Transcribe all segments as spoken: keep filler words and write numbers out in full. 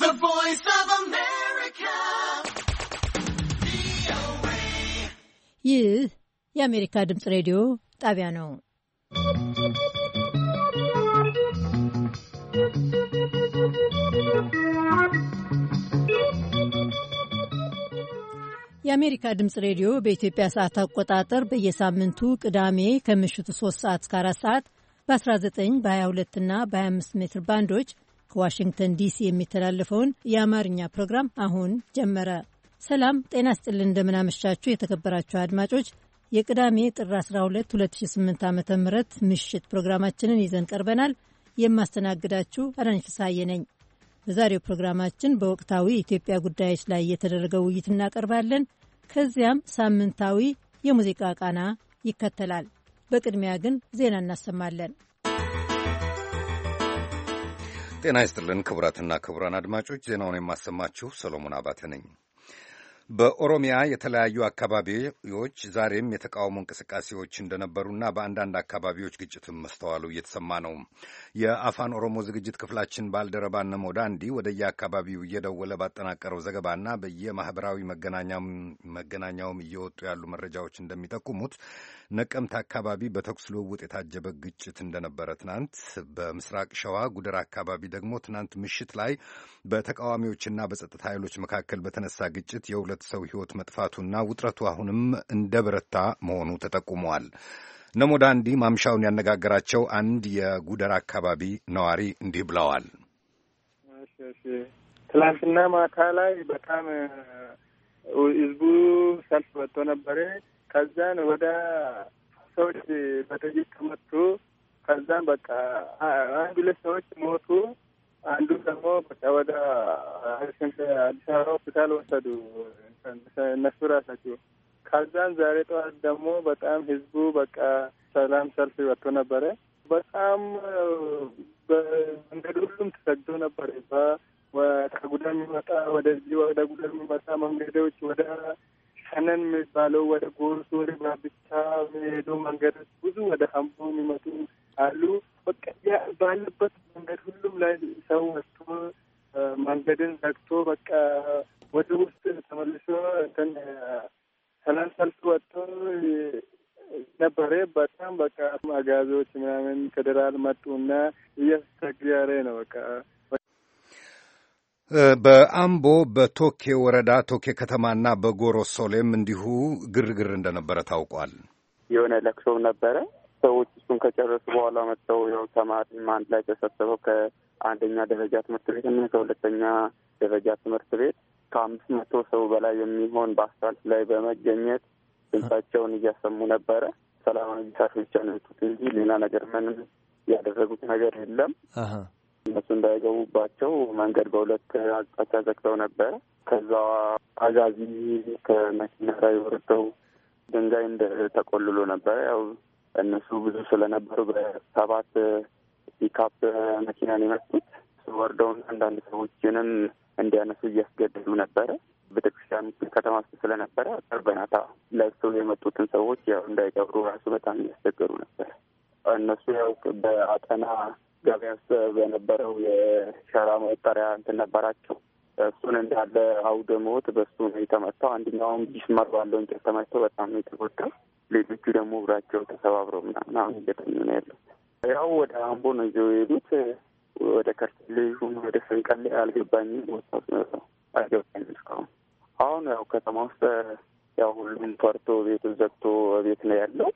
The Voice of America. ይህ የአሜሪካ ድምፅ ሬዲዮ ጣቢያ ነው። የአሜሪካ ድምፅ ሬዲዮ በኢትዮጵያ ሰዓት አቆጣጠር በየሳምንቱ ቅዳሜ ከምሽቱ ሶስት ሰዓት እስከ አራት ሰዓት በ19 በ22 እና በ25 ሜትር ባንዶች ከዋሽንግተን ዲሲ የሚተላለፈውን የአማርኛ ፕሮግራም አሁን ጀመረ። ሰላም ጤና ስጥልን፣ እንደምናመሻችሁ የተከበራችሁ አድማጮች። የቅዳሜ ጥር አስራ ሁለት ሁለት ሺህ ስምንት ዓ ም ምሽት ፕሮግራማችንን ይዘን ቀርበናል። የማስተናግዳችሁ አዳነች ፍስሐዬ ነኝ። በዛሬው ፕሮግራማችን በወቅታዊ የኢትዮጵያ ጉዳዮች ላይ የተደረገው ውይይት እናቀርባለን። ከዚያም ሳምንታዊ የሙዚቃ ቃና ይከተላል። በቅድሚያ ግን ዜና እናሰማለን። ጤና ይስጥልን ክቡራትና ክቡራን አድማጮች፣ ዜናውን የማሰማችሁ ሰሎሞን አባተ ነኝ። በኦሮሚያ የተለያዩ አካባቢዎች ዛሬም የተቃውሞ እንቅስቃሴዎች እንደነበሩና በአንዳንድ አካባቢዎች ግጭትም መስተዋሉ እየተሰማ ነው። የአፋን ኦሮሞ ዝግጅት ክፍላችን ባልደረባ ነሞ ዳንዲ ወደየአካባቢው እየደወለ ባጠናቀረው ዘገባና በየማህበራዊ መገናኛውም እየወጡ ያሉ መረጃዎች እንደሚጠቁሙት ነቀምት አካባቢ በተኩስ ልውውጥ የታጀበ ግጭት እንደነበረ ትናንት፣ በምስራቅ ሸዋ ጉደር አካባቢ ደግሞ ትናንት ምሽት ላይ በተቃዋሚዎችና በጸጥታ ኃይሎች መካከል በተነሳ ግጭት የሁለት ሰው ሕይወት መጥፋቱና ውጥረቱ አሁንም እንደበረታ መሆኑ ተጠቁመዋል። ነሞዳንዲ ማምሻውን ያነጋገራቸው አንድ የጉደር አካባቢ ነዋሪ እንዲህ ብለዋል። እሺ እሺ ትላንትና ማታ ላይ በጣም ህዝቡ ሰልፍ ወጥቶ ነበረ። ከዛን ወደ ሰዎች በጥይት ተመቱ። ከዛን በቃ አንድ ሁለት ሰዎች ሞቱ። አንዱ ደግሞ በቃ ወደ አዲስ አበባ ሆስፒታል ወሰዱ እነሱ ራሳቸው። ከዛን ዛሬ ጠዋት ደግሞ በጣም ህዝቡ በቃ ሰላም ሰልፍ ወጥቶ ነበረ። በጣም በመንገድ ሁሉም ተሰግዶ ነበረ። ከጉዳይ የሚመጣ ወደዚህ ወደ ጉዳይ የሚመጣ መንገዶች ወደ ሸነን የሚባለው ወደ ጎርሱ ወደ ባብቻ የሚሄዱ መንገዶች ብዙ ወደ ሀምቦ የሚመጡ አሉ። በቃ ባለበት መንገድ ሁሉም ላይ ሰው ወጥቶ መንገድን ዘግቶ በቃ ወደ ውስጥ ተመልሶ እንትን ሰላም ሰልፍ ወጥቶ ነበረ። በጣም በቃ አጋዞች ምናምን ፌዴራል መጡና እያስቸገረ ነው በቃ። በአምቦ በቶኬ ወረዳ ቶኬ ከተማና በጎሮ ሶሌም እንዲሁ ግርግር እንደነበረ ታውቋል። የሆነ ለቅሶ ነበረ። ሰዎች እሱን ከጨረሱ በኋላ መጥተው ያው ተማሪም አንድ ላይ ተሰብስበው ከአንደኛ ደረጃ ትምህርት ቤት እና ከሁለተኛ ደረጃ ትምህርት ቤት ከአምስት መቶ ሰው በላይ የሚሆን በአስፋልት ላይ በመገኘት ድምጻቸውን እያሰሙ ነበረ። ሰላማዊ ሰልፍ ብቻ ነው የወጡት እንጂ ሌላ ነገር ምንም ያደረጉት ነገር የለም። እነሱ እንዳይገቡባቸው መንገድ በሁለት አቅጣጫ ዘግተው ነበረ። ከዛ አጋዚ ከመኪና ላይ ወርደው ድንጋይ እንደተቆልሎ ነበረ። ያው እነሱ ብዙ ስለነበሩ በሰባት ፒካፕ መኪናን የመጡት ወርደውን አንዳንድ ሰዎችንም እንዲያነሱ እያስገደዱ ነበረ። ቤተክርስቲያን ከተማ ውስጥ ስለነበረ በናታ ለብሰው የመጡትን ሰዎች ያው እንዳይቀብሩ ራሱ በጣም እያስቸገሩ ነበረ። እነሱ ያው በአጠና ገበያ ውስጥ በነበረው የሸራ መጠሪያ እንትን ነበራቸው። እሱን እንዳለ አውደሞት በሱ ነው የተመታው። አንደኛውም ቢስማር ባለው እንጨት ተመትቶ በጣም ነው የተጎዳው። ሌሎቹ ደግሞ እግራቸው ተሰባብረው ምናምን አሁን እየተኙ ነው ያለው። ያው ወደ አምቦ ነው ይዘው የሄዱት። ወደ ከርተሌ ይሁን ወደ ሰንቀሌ አልገባኝም። ወጣት ነው አልገባኝም እስካሁን። አሁን ያው ከተማ ውስጥ ያው ሁሉም ፈርቶ ቤቱ ዘግቶ ቤት ነው ያለው።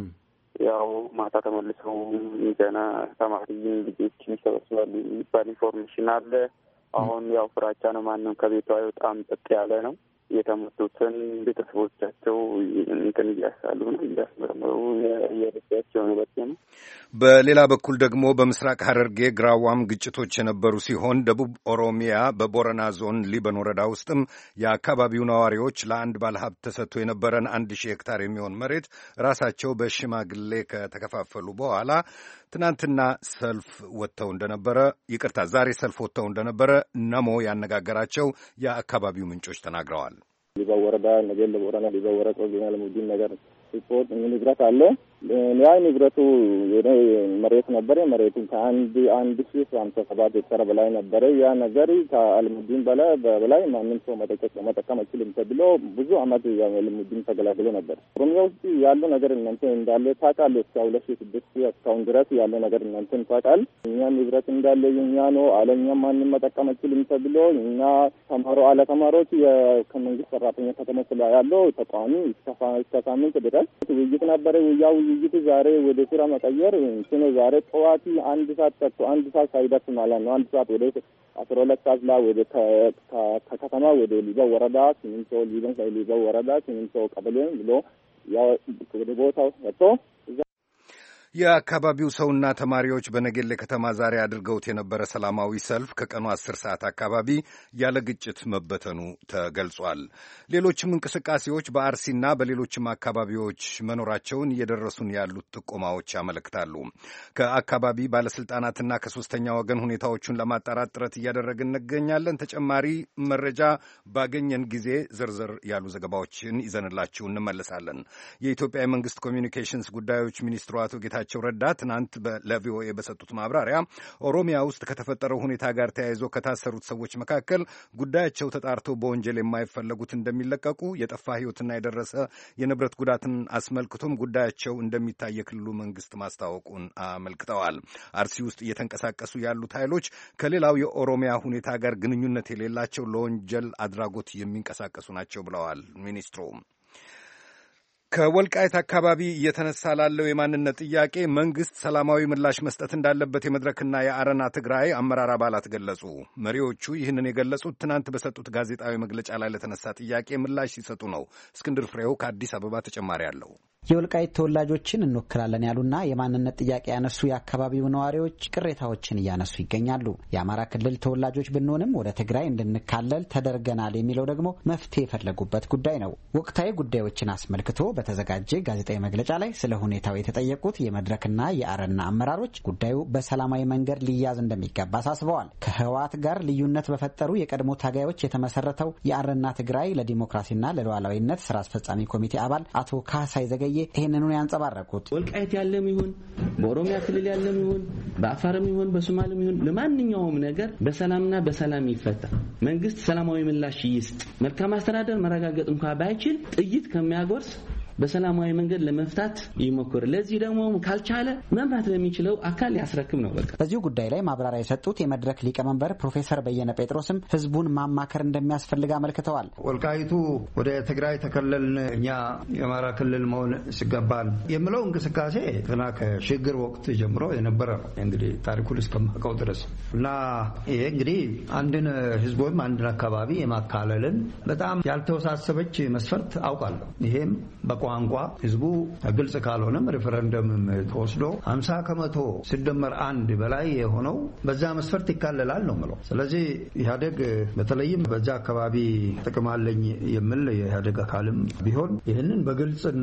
ያው ማታ ተመልሰው ገና ተማሪ ልጆች ይሰበስባሉ የሚባል ኢንፎርሜሽን አለ። አሁን ያው ፍራቻ ነው። ማንም ከቤቱ አይወጣም። ጸጥ ያለ ነው። የተመቱትን ቤተሰቦቻቸው እንትን እያሳሉ ነው፣ እያስመረመሩ እየረዳቸው ነው። በጣም በሌላ በኩል ደግሞ በምስራቅ ሐረርጌ ግራዋም ግጭቶች የነበሩ ሲሆን ደቡብ ኦሮሚያ በቦረና ዞን ሊበን ወረዳ ውስጥም የአካባቢው ነዋሪዎች ለአንድ ባለሀብት ተሰጥቶ የነበረን አንድ ሺህ ሄክታር የሚሆን መሬት ራሳቸው በሽማግሌ ከተከፋፈሉ በኋላ ትናንትና ሰልፍ ወጥተው እንደነበረ ይቅርታ ዛሬ ሰልፍ ወጥተው እንደነበረ ነሞ ያነጋገራቸው የአካባቢው ምንጮች ተናግረዋል። ሊበን ወረዳ ነገል ቦረና ሊበን ወረዳ ዞናል ሙዲን ነገር ሪፖርት ምን ይግራት አለ ያን ንብረቱ የኔ መሬት ነበር። መሬቱን ከአንድ አንድ ሺህ ሃምሳ ሰባት ሄክታር በላይ ነበር። ያ ነገር ከአልሙዲን በላይ በላይ ማንም ሰው መጠቀም መጠቀም አይችልም ተብሎ ብዙ አመት አልሙዲን ተገላግሎ ነበር። ኦሮሚያ ውስጥ ያለው ነገር እናንተ እንዳለ ታውቃለህ። እስከ ሁለት ሺህ ስድስት እስካሁን ድረስ ያለው ነገር እናንተ ታውቃል። እኛ ንብረት እንዳለ የኛ ነው አለኛ ማንም መጠቀም አይችልም ተብሎ እና ተማሮ አለ ተማሮች የከመንግስት ሰራተኛ ከተሞች ላይ ያለው ተቋሚ እስከ ሳምንት ድረስ ውይይት ነበር። ያው ውይይት ዛሬ ወደ ስራ መቀየር እንትን ዛሬ ጠዋት አንድ ሰዓት ተኩል አንድ ሰዓት ሳይደርስ ማለት ነው። አንድ ሰዓት ወደ አስራ ሁለት ሰዓት ላይ ወደ ከከተማ ወደ ሊበ ወረዳ ሲሚንቶ ሊበን ላይ ሊበ ወረዳ ሲሚንቶ ቀበሌ ብሎ ያው ወደ ቦታው ወጥቶ የአካባቢው ሰውና ተማሪዎች በነገሌ ከተማ ዛሬ አድርገውት የነበረ ሰላማዊ ሰልፍ ከቀኑ አስር ሰዓት አካባቢ ያለ ግጭት መበተኑ ተገልጿል። ሌሎችም እንቅስቃሴዎች በአርሲና በሌሎችም አካባቢዎች መኖራቸውን እየደረሱን ያሉት ጥቆማዎች ያመለክታሉ። ከአካባቢ ባለስልጣናትና ከሶስተኛ ወገን ሁኔታዎቹን ለማጣራት ጥረት እያደረግን እንገኛለን። ተጨማሪ መረጃ ባገኘን ጊዜ ዝርዝር ያሉ ዘገባዎችን ይዘንላችሁ እንመለሳለን። የኢትዮጵያ የመንግስት ኮሚዩኒኬሽንስ ጉዳዮች ሚኒስትሩ አቶ ጌታ ቸው ረዳ ትናንት ለቪኦኤ በሰጡት ማብራሪያ ኦሮሚያ ውስጥ ከተፈጠረው ሁኔታ ጋር ተያይዞ ከታሰሩት ሰዎች መካከል ጉዳያቸው ተጣርቶ በወንጀል የማይፈለጉት እንደሚለቀቁ፣ የጠፋ ሕይወትና የደረሰ የንብረት ጉዳትን አስመልክቶም ጉዳያቸው እንደሚታይ የክልሉ መንግስት ማስታወቁን አመልክተዋል። አርሲ ውስጥ እየተንቀሳቀሱ ያሉት ኃይሎች ከሌላው የኦሮሚያ ሁኔታ ጋር ግንኙነት የሌላቸው ለወንጀል አድራጎት የሚንቀሳቀሱ ናቸው ብለዋል ሚኒስትሩ። ከወልቃይት አካባቢ እየተነሳ ላለው የማንነት ጥያቄ መንግስት ሰላማዊ ምላሽ መስጠት እንዳለበት የመድረክና የአረና ትግራይ አመራር አባላት ገለጹ። መሪዎቹ ይህንን የገለጹት ትናንት በሰጡት ጋዜጣዊ መግለጫ ላይ ለተነሳ ጥያቄ ምላሽ ሲሰጡ ነው። እስክንድር ፍሬው ከአዲስ አበባ ተጨማሪ አለው። የወልቃይት ተወላጆችን እንወክላለን ያሉና የማንነት ጥያቄ ያነሱ የአካባቢው ነዋሪዎች ቅሬታዎችን እያነሱ ይገኛሉ። የአማራ ክልል ተወላጆች ብንሆንም ወደ ትግራይ እንድንካለል ተደርገናል የሚለው ደግሞ መፍትሄ የፈለጉበት ጉዳይ ነው። ወቅታዊ ጉዳዮችን አስመልክቶ በተዘጋጀ ጋዜጣዊ መግለጫ ላይ ስለ ሁኔታው የተጠየቁት የመድረክና የአረና አመራሮች ጉዳዩ በሰላማዊ መንገድ ሊያዝ እንደሚገባ አሳስበዋል። ከህወሓት ጋር ልዩነት በፈጠሩ የቀድሞ ታጋዮች የተመሰረተው የአረና ትግራይ ለዲሞክራሲና ለሉዓላዊነት ስራ አስፈጻሚ ኮሚቴ አባል አቶ ካሳይ ዘገየ ይህንኑ ያንጸባረቁት ወልቃይት ያለም ይሁን በኦሮሚያ ክልል ያለም ይሁን በአፋርም ይሁን በሶማሌም ይሁን ለማንኛውም ነገር በሰላምና በሰላም ይፈታ። መንግስት ሰላማዊ ምላሽ ይስጥ። መልካም አስተዳደር መረጋገጥ እንኳን ባይችል ጥይት ከሚያጎርስ በሰላማዊ መንገድ ለመፍታት ይሞክር። ለዚህ ደግሞ ካልቻለ መምራት ለሚችለው አካል ያስረክም ነው በቃ። በዚህ ጉዳይ ላይ ማብራሪያ የሰጡት የመድረክ ሊቀመንበር ፕሮፌሰር በየነ ጴጥሮስም ህዝቡን ማማከር እንደሚያስፈልግ አመልክተዋል። ወልቃይቱ ወደ ትግራይ ተከለልን እኛ የአማራ ክልል መሆን ሲገባን የሚለው እንቅስቃሴ ገና ከሽግግር ወቅት ጀምሮ የነበረ ነው እንግዲህ ታሪኩን እስከማውቀው ድረስ እና ይሄ እንግዲህ አንድን ህዝብ ወይም አንድን አካባቢ የማካለልን በጣም ያልተወሳሰበች መስፈርት አውቃለሁ። ይሄም በቋ ቋንቋ ህዝቡ ግልጽ ካልሆነም ሪፈረንደም ተወስዶ ሀምሳ ከመቶ ሲደመር አንድ በላይ የሆነው በዛ መስፈርት ይካለላል ነው ማለት። ስለዚህ ኢህአዴግ በተለይም በዛ አካባቢ ጥቅም አለኝ የሚል የኢህአዴግ አካልም ቢሆን ይህንን በግልጽና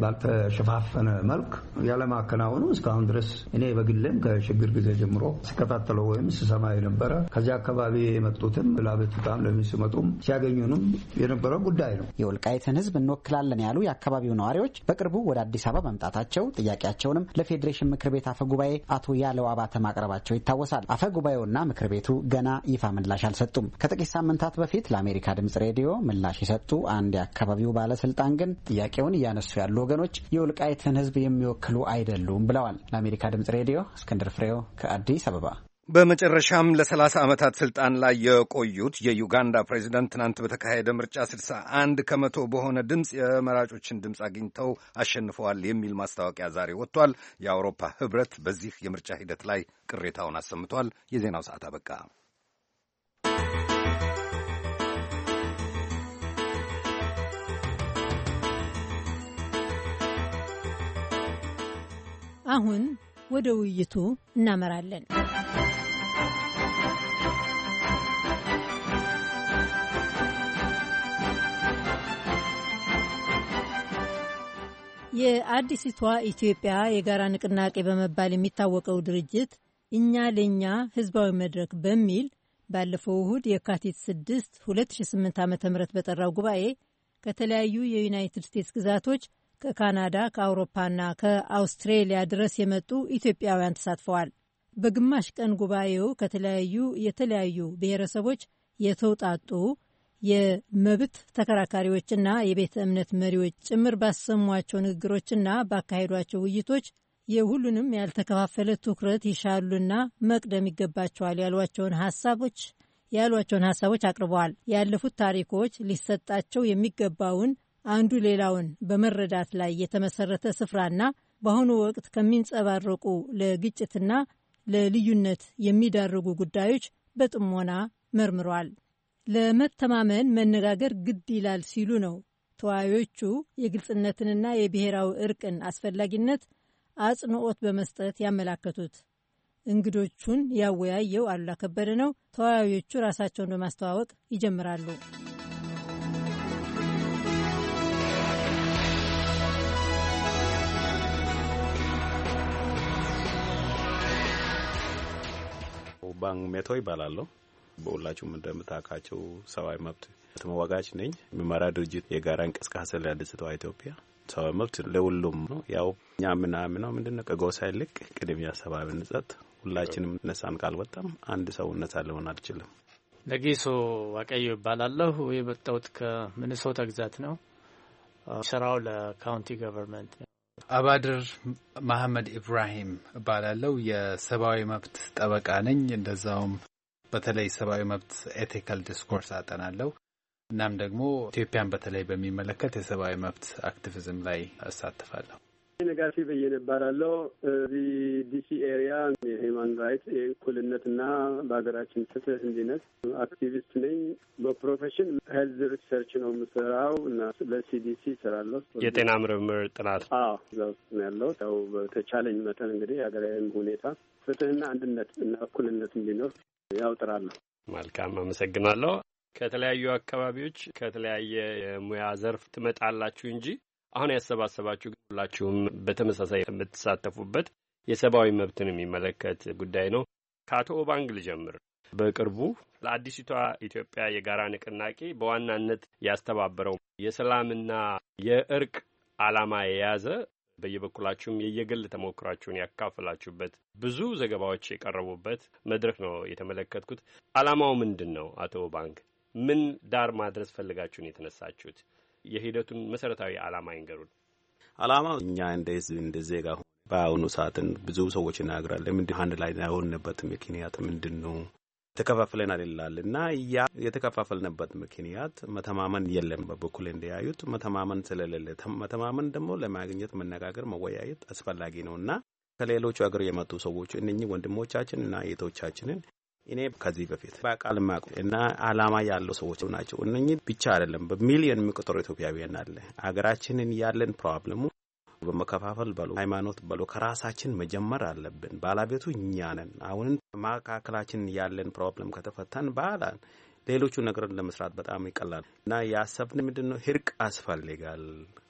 ባልተሸፋፈነ መልክ ያለማከናወኑ እስካሁን ድረስ እኔ በግሌም ከሽግግር ጊዜ ጀምሮ ሲከታተለው ወይም ሲሰማ የነበረ ከዚያ አካባቢ የመጡትም ላበቱታም ለሚስመጡም ሲያገኙንም የነበረው ጉዳይ ነው። የወልቃይትን ህዝብ እንወክላለን ያሉ የአካባቢው ነዋሪዎች በቅርቡ ወደ አዲስ አበባ መምጣታቸው ጥያቄያቸውንም ለፌዴሬሽን ምክር ቤት አፈ ጉባኤ አቶ ያለው አባተ ማቅረባቸው ይታወሳል። አፈ ጉባኤውና ምክር ቤቱ ገና ይፋ ምላሽ አልሰጡም። ከጥቂት ሳምንታት በፊት ለአሜሪካ ድምጽ ሬዲዮ ምላሽ የሰጡ አንድ የአካባቢው ባለስልጣን ግን ጥያቄውን እያነሱ ያሉ ወገኖች የወልቃይትን ህዝብ የሚወክሉ አይደሉም ብለዋል። ለአሜሪካ ድምጽ ሬዲዮ እስክንድር ፍሬው ከአዲስ አበባ። በመጨረሻም ለሰላሳ ዓመታት ስልጣን ላይ የቆዩት የዩጋንዳ ፕሬዚደንት ትናንት በተካሄደ ምርጫ ስልሳ አንድ ከመቶ በሆነ ድምፅ የመራጮችን ድምፅ አግኝተው አሸንፈዋል የሚል ማስታወቂያ ዛሬ ወጥቷል። የአውሮፓ ህብረት በዚህ የምርጫ ሂደት ላይ ቅሬታውን አሰምቷል። የዜናው ሰዓት አበቃ። አሁን ወደ ውይይቱ እናመራለን። የአዲሲቷ ኢትዮጵያ የጋራ ንቅናቄ በመባል የሚታወቀው ድርጅት እኛ ለኛ ህዝባዊ መድረክ በሚል ባለፈው እሁድ የካቲት ስድስት ሁለት ሺህ ስምንት ዓ.ም በጠራው ጉባኤ ከተለያዩ የዩናይትድ ስቴትስ ግዛቶች ከካናዳ ከአውሮፓና ከአውስትሬሊያ ድረስ የመጡ ኢትዮጵያውያን ተሳትፈዋል። በግማሽ ቀን ጉባኤው ከተለያዩ የተለያዩ ብሔረሰቦች የተውጣጡ የመብት ተከራካሪዎችና የቤተ እምነት መሪዎች ጭምር ባሰሟቸው ንግግሮችና ባካሄዷቸው ውይይቶች የሁሉንም ያልተከፋፈለ ትኩረት ይሻሉና መቅደም ይገባቸዋል ያሏቸውን ሀሳቦች ያሏቸውን ሀሳቦች አቅርበዋል። ያለፉት ታሪኮች ሊሰጣቸው የሚገባውን አንዱ ሌላውን በመረዳት ላይ የተመሰረተ ስፍራና በአሁኑ ወቅት ከሚንጸባረቁ ለግጭትና ለልዩነት የሚዳርጉ ጉዳዮች በጥሞና መርምሯል። ለመተማመን መነጋገር ግድ ይላል ሲሉ ነው ተወያዮቹ የግልጽነትንና የብሔራዊ እርቅን አስፈላጊነት አጽንኦት በመስጠት ያመላከቱት። እንግዶቹን ያወያየው አሉላ ከበደ ነው። ተወያዮቹ ራሳቸውን በማስተዋወቅ ይጀምራሉ። ባንክ ሜቶ ይባላል። በሁላችሁም እንደምታውቃቸው ሰብአዊ መብት ተሟጋች ነኝ። የሚመራ ድርጅት የጋራ እንቅስቃሴ ለአዲስቷ ኢትዮጵያ ሰብአዊ መብት ለሁሉም ነው። ያው እኛ ምናምን ነው ምንድነው ከጎሳ ይልቅ ቅድሚያ ሰብአዊነት፣ ሁላችንም ነፃን ካልወጣም አንድ ሰው ነፃ ሊሆን አልችልም። ለጊሶ ዋቀዩ ይባላለሁ። የመጣሁት ከሚኒሶታ ግዛት ነው። ስራው ለካውንቲ ገቨርንመንት ነው። አባድር መሐመድ ኢብራሂም እባላለሁ። የሰብአዊ መብት ጠበቃ ነኝ። እንደዛውም በተለይ ሰብአዊ መብት ኤቲካል ዲስኮርስ አጠናለሁ። እናም ደግሞ ኢትዮጵያን በተለይ በሚመለከት የሰብአዊ መብት አክቲቪዝም ላይ እሳተፋለሁ። ነጋሲ በየነ እባላለሁ። እዚህ ዲሲ ኤሪያ የሂውማን ራይትስ የእኩልነትና በሀገራችን ፍትህ እንዲነት አክቲቪስት ነኝ። በፕሮፌሽን ሄልዝ ሪሰርች ነው የምሰራው እና ለሲዲሲ እሰራለሁ። የጤና ምርምር ጥናት አዎ እዛ ውስጥ ነው ያለው። ያው በተቻለኝ መጠን እንግዲህ ሀገራዊ ሁኔታ ፍትህና አንድነት እና እኩልነት እንዲኖር ያው ጥራለሁ። መልካም አመሰግናለሁ። ከተለያዩ አካባቢዎች ከተለያየ የሙያ ዘርፍ ትመጣላችሁ እንጂ አሁን ያሰባሰባችሁ ሁላችሁም በተመሳሳይ የምትሳተፉበት የሰብአዊ መብትን የሚመለከት ጉዳይ ነው። ከአቶ ኦባንግ ልጀምር። በቅርቡ ለአዲስቷ ኢትዮጵያ የጋራ ንቅናቄ በዋናነት ያስተባበረው የሰላምና የእርቅ ዓላማ የያዘ በየበኩላችሁም የየግል ተሞክሯችሁን ያካፈላችሁበት ብዙ ዘገባዎች የቀረቡበት መድረክ ነው የተመለከትኩት። ዓላማው ምንድን ነው? አቶ ኦባንግ ምን ዳር ማድረስ ፈልጋችሁን የተነሳችሁት? የሂደቱን መሰረታዊ ዓላማ ይንገሩን። ዓላማው እኛ እንደዚህ እንደዚህ ጋር በአሁኑ ሰዓትን ብዙ ሰዎች ይናገራሉ። ለምንድን አንድ ላይ ያልሆንበት ምክንያት ምንድነው? ተከፋፍለን አይደላልና ያ የተከፋፈልንበት ምክንያት መተማመን የለም። በበኩል እንደያዩት መተማመን ስለሌለ መተማመን ደግሞ ለማግኘት መነጋገር መወያየት አስፈላጊ ነውና ከሌሎች ሀገር የመጡ ሰዎች እነኚህ ወንድሞቻችንና እህቶቻችንን እኔ ከዚህ በፊት በቃል ማቁ እና ዓላማ ያለው ሰዎች ናቸው። እነኚህ ብቻ አይደለም በሚሊዮን የሚቆጠሩ ኢትዮጵያውያን አለ። ሀገራችንን ያለን ፕሮብሌሙ በመከፋፈል በሉ ሃይማኖት በሉ ከራሳችን መጀመር አለብን። ባለቤቱ እኛ ነን። አሁን ማካከላችን ያለን ፕሮብሌም ከተፈታን በኋላ ሌሎቹ ነገር ለመስራት በጣም ይቀላል እና ያሰብን ምንድነው እርቅ ያስፈልጋል።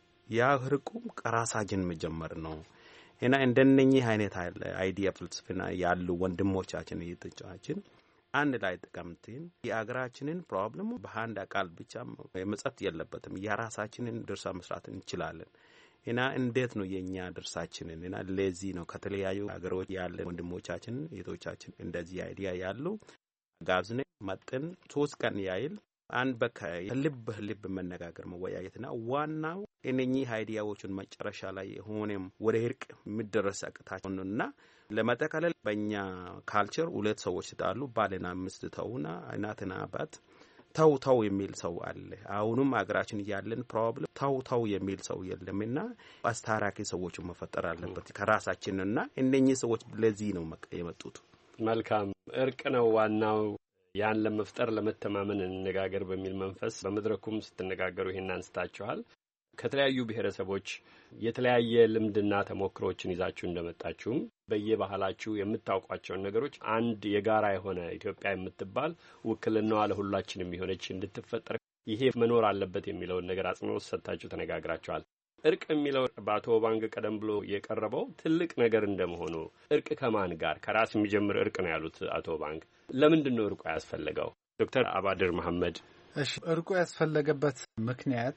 ያ እርቁም ከራሳችን መጀመር ነው እና እንደነኚህ አይነት አይዲያ ፍልስፍና ያሉ ወንድሞቻችን እየተጫዋችን አንድ ላይ ተቀምጠን የአገራችንን ፕሮብሌም በአንድ አካል ብቻ መጽፈት የለበትም። የራሳችንን ድርሻ መስራት እንችላለን እና እንዴት ነው የኛ ድርሻችንን እና ለዚህ ነው ከተለያዩ ሀገሮች ያለ ወንድሞቻችን እህቶቻችን እንደዚህ አይዲያ ያሉ ጋብዝነ መጥን ሶስት ቀን ያይል አንድ በከይ ልብ ልብ መነጋገር መወያየትና ዋናው እነኚህ አይዲያዎችን መጨረሻ ላይ ሆነም ወደ እርቅ ምድረስ አቅታቸውና ለማጠቃለል በእኛ ካልቸር ሁለት ሰዎች ሲጣሉ ባልና ሚስት ተውና እናትና አባት ተው ተው የሚል ሰው አለ። አሁንም አገራችን ያለን ፕሮብሌም ተው ተው የሚል ሰው የለምና አስታራቂ ሰዎች መፈጠር አለበት ከራሳችንና እነኚህ ሰዎች ለዚህ ነው የመጡት። መልካም እርቅ ነው ዋናው። ያን ለመፍጠር ለመተማመን እንነጋገር በሚል መንፈስ በመድረኩም ስትነጋገሩ ይሄን አንስታችኋል። ከተለያዩ ብሔረሰቦች የተለያየ ልምድና ተሞክሮችን ይዛችሁ እንደመጣችሁም በየባህላችሁ የምታውቋቸው ነገሮች አንድ የጋራ የሆነ ኢትዮጵያ የምትባል ውክልናዋ ለሁላችንም የሚሆነች እንድትፈጠር ይሄ መኖር አለበት የሚለውን ነገር አጽንኦት ሰጥታችሁ ተነጋግራችኋል። እርቅ የሚለው በአቶ ኦባንግ ቀደም ብሎ የቀረበው ትልቅ ነገር እንደመሆኑ እርቅ ከማን ጋር ከራስ የሚጀምር እርቅ ነው ያሉት አቶ ኦባንግ። ለምንድን ነው እርቁ ያስፈልገው? ዶክተር አባድር መሐመድ። እሺ፣ እርቁ ያስፈለገበት ምክንያት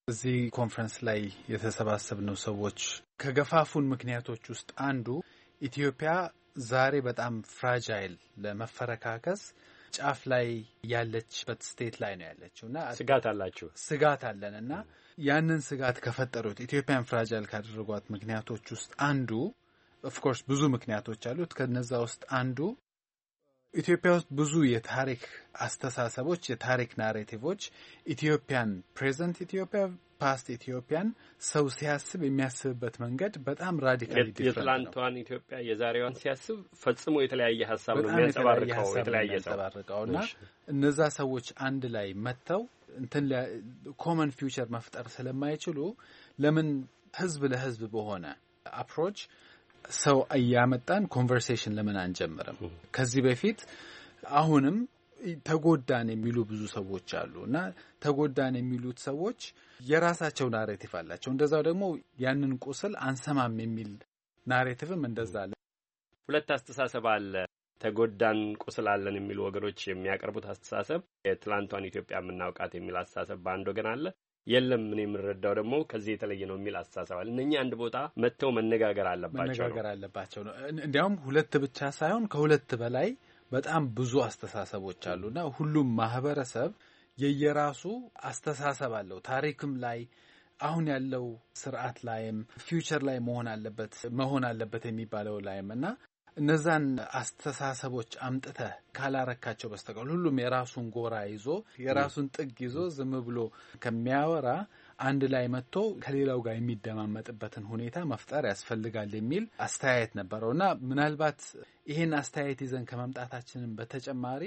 እዚህ ኮንፈረንስ ላይ የተሰባሰብነው ሰዎች ከገፋፉን ምክንያቶች ውስጥ አንዱ ኢትዮጵያ ዛሬ በጣም ፍራጃይል ለመፈረካከስ ጫፍ ላይ ያለችበት ስቴት ላይ ነው ያለችውና ስጋት አላችሁ ስጋት አለንና ያንን ስጋት ከፈጠሩት ኢትዮጵያን ፍራጃይል ካደረጓት ምክንያቶች ውስጥ አንዱ ኦፍ ኮርስ ብዙ ምክንያቶች አሉት ከነዛ ውስጥ አንዱ ኢትዮጵያ ውስጥ ብዙ የታሪክ አስተሳሰቦች የታሪክ ናሬቲቮች ኢትዮጵያን ፕሬዘንት ኢትዮጵያ ፓስት ኢትዮጵያን ሰው ሲያስብ የሚያስብበት መንገድ በጣም ራዲካሊ ዲፈረንት ነው። የትላንቷን ኢትዮጵያ የዛሬዋን ሲያስብ ፈጽሞ የተለያየ ሐሳብ ነው የሚያንጸባርቀው የተለያየ ሰውና እነዛ ሰዎች አንድ ላይ መተው እንትን ኮመን ፊውቸር መፍጠር ስለማይችሉ ለምን ህዝብ ለህዝብ በሆነ አፕሮች ሰው ያመጣን ኮንቨርሴሽን ለምን አንጀምርም? ከዚህ በፊት አሁንም ተጎዳን የሚሉ ብዙ ሰዎች አሉና ተጎዳን የሚሉት ሰዎች የራሳቸው ናሬቲቭ አላቸው። እንደዛው ደግሞ ያንን ቁስል አንሰማም የሚል ናሬቲቭም እንደዛ አለ። ሁለት አስተሳሰብ አለ። ተጎዳን ቁስል አለን የሚሉ ወገኖች የሚያቀርቡት አስተሳሰብ የትላንቷን ኢትዮጵያ የምናውቃት የሚል አስተሳሰብ በአንድ ወገን አለ። የለም ምን የምንረዳው ደግሞ ከዚህ የተለየ ነው የሚል አስተሳሰብ አለ። እነኛ አንድ ቦታ መተው መነጋገር አለባቸው መነጋገር አለባቸው ነው። እንዲያውም ሁለት ብቻ ሳይሆን ከሁለት በላይ በጣም ብዙ አስተሳሰቦች አሉና ሁሉም ማህበረሰብ የየራሱ አስተሳሰብ አለው። ታሪክም ላይ አሁን ያለው ስርዓት ላይም ፊውቸር ላይ መሆን አለበት መሆን አለበት የሚባለው ላይም እና እነዛን አስተሳሰቦች አምጥተህ ካላረካቸው በስተቀር ሁሉም የራሱን ጎራ ይዞ የራሱን ጥግ ይዞ ዝም ብሎ ከሚያወራ አንድ ላይ መጥቶ ከሌላው ጋር የሚደማመጥበትን ሁኔታ መፍጠር ያስፈልጋል የሚል አስተያየት ነበረውና ምናልባት ይሄን አስተያየት ይዘን ከመምጣታችንን በተጨማሪ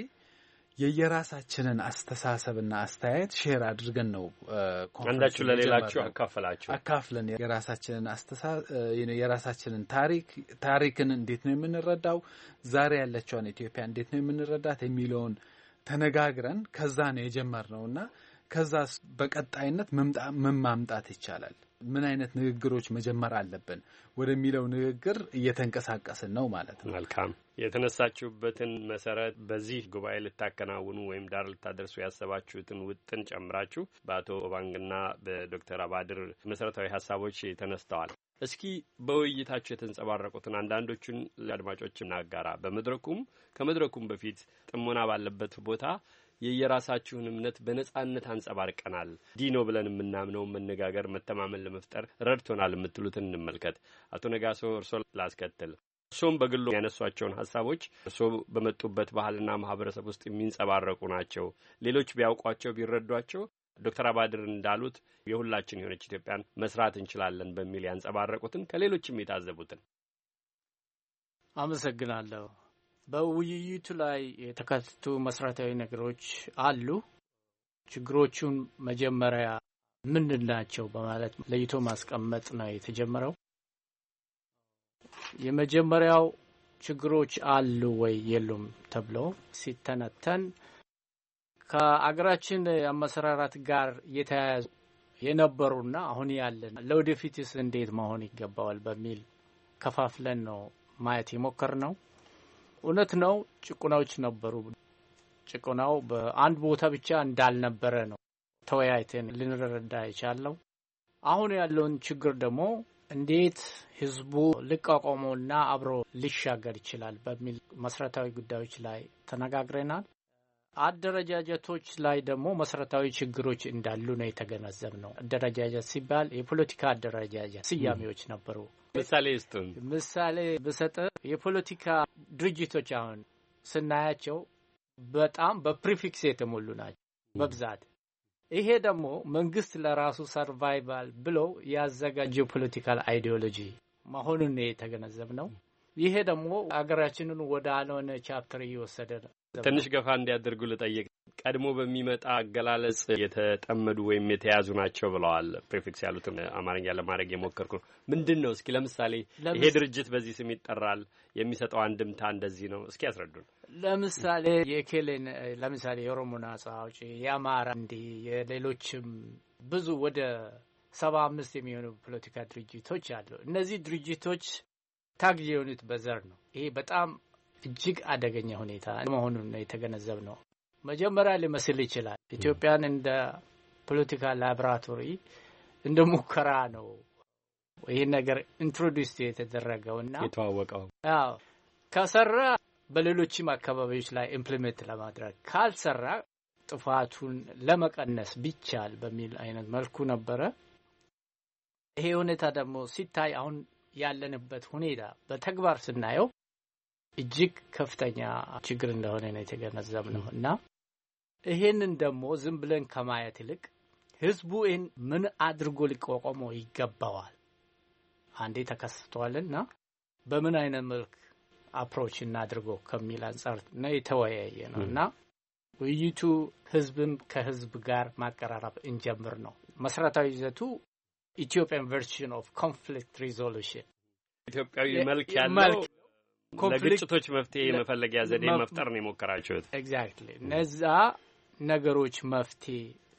የየራሳችንን አስተሳሰብና አስተያየት ሼር አድርገን ነው አንዳችሁ ለሌላችሁ አካፈላችሁ አካፍለን የራሳችንን አስተሳሰብ የራሳችንን ታሪክ ታሪክን እንዴት ነው የምንረዳው ዛሬ ያለችውን ኢትዮጵያ እንዴት ነው የምንረዳት የሚለውን ተነጋግረን ከዛ ነው የጀመርነውና ከዛ በቀጣይነት ምን ማምጣት ይቻላል ምን አይነት ንግግሮች መጀመር አለብን ወደሚለው ንግግር እየተንቀሳቀስን ነው ማለት ነው። መልካም የተነሳችሁበትን መሰረት በዚህ ጉባኤ ልታከናውኑ ወይም ዳር ልታደርሱ ያሰባችሁትን ውጥን ጨምራችሁ በአቶ ኦባንግና በዶክተር አባድር መሰረታዊ ሀሳቦች ተነስተዋል። እስኪ በውይይታችሁ የተንጸባረቁትን አንዳንዶቹን ለአድማጮች እናጋራ። በመድረኩም ከመድረኩም በፊት ጥሞና ባለበት ቦታ የየራሳችሁን እምነት በነጻነት አንጸባርቀናል ዲኖ ብለን የምናምነው መነጋገር መተማመን ለመፍጠር ረድቶናል የምትሉትን እንመልከት። አቶ ነጋሶ እርሶ ላስከትል። እርሶም በግሎ ያነሷቸውን ሀሳቦች እርሶ በመጡበት ባህልና ማህበረሰብ ውስጥ የሚንጸባረቁ ናቸው። ሌሎች ቢያውቋቸው ቢረዷቸው ዶክተር አባድር እንዳሉት የሁላችን የሆነች ኢትዮጵያን መስራት እንችላለን በሚል ያንጸባረቁትን ከሌሎችም የታዘቡትን። አመሰግናለሁ። በውይይቱ ላይ የተካተቱ መሰረታዊ ነገሮች አሉ። ችግሮቹን መጀመሪያ ምንድን ናቸው በማለት ለይቶ ማስቀመጥ ነው የተጀመረው። የመጀመሪያው ችግሮች አሉ ወይ የሉም ተብሎ ሲተነተን ከአገራችን አመሰራራት ጋር የተያያዙ የነበሩና አሁን ያለን ለወደፊትስ እንዴት መሆን ይገባዋል በሚል ከፋፍለን ነው ማየት የሞከርነው። እውነት ነው ጭቆናዎች ነበሩ። ጭቆናው በአንድ ቦታ ብቻ እንዳልነበረ ነው ተወያይተን ልንረዳ የቻልነው። አሁን ያለውን ችግር ደግሞ እንዴት ህዝቡ ሊቋቋመውና አብሮ ሊሻገር ይችላል በሚል መሰረታዊ ጉዳዮች ላይ ተነጋግረናል። አደረጃጀቶች ላይ ደግሞ መሰረታዊ ችግሮች እንዳሉ ነው የተገነዘብነው። አደረጃጀት ሲባል የፖለቲካ አደረጃጀት ስያሜዎች ነበሩ። ምሳሌ ይስጡን። ምሳሌ ብሰጥ የፖለቲካ ድርጅቶች አሁን ስናያቸው በጣም በፕሪፊክስ የተሞሉ ናቸው በብዛት። ይሄ ደግሞ መንግስት ለራሱ ሰርቫይቫል ብሎ ያዘጋጀው ፖለቲካል አይዲዮሎጂ መሆኑን ነው የተገነዘብነው። ይሄ ደግሞ አገራችንን ወደ አልሆነ ቻፕተር እየወሰደ ነው። ትንሽ ገፋ እንዲያደርጉ ልጠይቅ። ቀድሞ በሚመጣ አገላለጽ የተጠመዱ ወይም የተያዙ ናቸው ብለዋል። ፕሪፊክስ ያሉትን አማርኛ ለማድረግ የሞከርኩ ነው። ምንድን ነው? እስኪ ለምሳሌ ይሄ ድርጅት በዚህ ስም ይጠራል፣ የሚሰጠው አንድምታ እንደዚህ ነው። እስኪ ያስረዱን። ለምሳሌ የኬሌን ለምሳሌ የኦሮሞ ነጻ አውጪ፣ የአማራ እንዲህ የሌሎችም ብዙ ወደ ሰባ አምስት የሚሆኑ ፖለቲካ ድርጅቶች አሉ። እነዚህ ድርጅቶች ታግ የሆኑት በዘር ነው። ይሄ በጣም እጅግ አደገኛ ሁኔታ መሆኑን ነው የተገነዘብነው። መጀመሪያ ሊመስል ይችላል ኢትዮጵያን እንደ ፖለቲካ ላብራቶሪ እንደ ሙከራ ነው ይሄ ነገር ኢንትሮዲዩስ የተደረገውና የተዋወቀው። አዎ ከሰራ በሌሎችም አካባቢዎች ላይ ኢምፕሊሜንት ለማድረግ ካልሰራ ጥፋቱን ለመቀነስ ቢቻል በሚል አይነት መልኩ ነበረ። ይሄ ሁኔታ ደግሞ ሲታይ አሁን ያለንበት ሁኔታ በተግባር ስናየው እጅግ ከፍተኛ ችግር እንደሆነ ነው የተገነዘብነው እና ይሄንን ደግሞ ዝም ብለን ከማየት ይልቅ ህዝቡ ይሄን ምን አድርጎ ሊቋቋመው ይገባዋል አንዴ ተከስቷልና በምን አይነት መልክ አፕሮች እናድርጎ ከሚል አንፃር ነው የተወያየ ነውና ውይይቱ ህዝብም ከህዝብ ጋር ማቀራረብ እንጀምር ነው። መሰረታዊ ይዘቱ ኢትዮጵያን ቨርዥን ኦፍ ኮንፍሊክት ሪዞሉሽን ኢትዮጵያዊ መልክ ያለው ለግጭቶች መፍትሄ የመፈለጊያ ዘዴ መፍጠር ነው የሞከራችሁት። ኤግዛክትሊ ነዛ ነገሮች መፍትሄ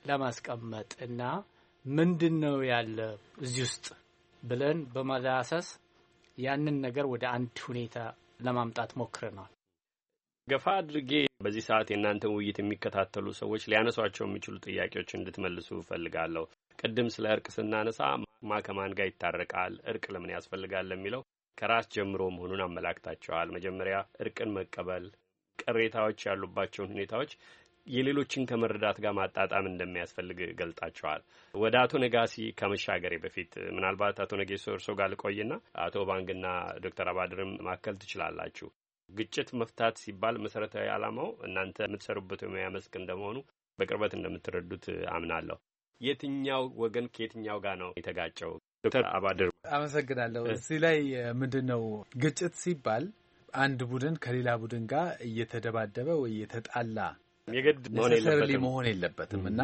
ለማስቀመጥና ምንድነው ያለ እዚህ ውስጥ ብለን በመዳሰስ ያንን ነገር ወደ አንድ ሁኔታ ለማምጣት ሞክረናል። ገፋ አድርጌ በዚህ ሰዓት የእናንተን ውይይት የሚከታተሉ ሰዎች ሊያነሷቸው የሚችሉ ጥያቄዎች እንድትመልሱ ፈልጋለሁ። ቅድም ስለ እርቅ ስናነሳ ማከማን ጋር ይታረቃል፣ እርቅ ለምን ያስፈልጋል ለሚለው ከራስ ጀምሮ መሆኑን አመላክታቸዋል። መጀመሪያ እርቅን መቀበል፣ ቅሬታዎች ያሉባቸውን ሁኔታዎች የሌሎችን ከመረዳት ጋር ማጣጣም እንደሚያስፈልግ ገልጣቸዋል። ወደ አቶ ነጋሲ ከመሻገሬ በፊት ምናልባት አቶ ነጌሶ እርሶ ጋር ልቆይና አቶ ባንግና ዶክተር አባድርም ማከል ትችላላችሁ። ግጭት መፍታት ሲባል መሰረታዊ ዓላማው እናንተ የምትሰሩበት የሙያ መስክ እንደመሆኑ በቅርበት እንደምትረዱት አምናለሁ። የትኛው ወገን ከየትኛው ጋር ነው የተጋጨው? ዶክተር አባድር አመሰግናለሁ። እዚህ ላይ ምንድነው ግጭት ሲባል አንድ ቡድን ከሌላ ቡድን ጋር እየተደባደበ ወይ እየተጣላ የግድ መሆን የለበትም እና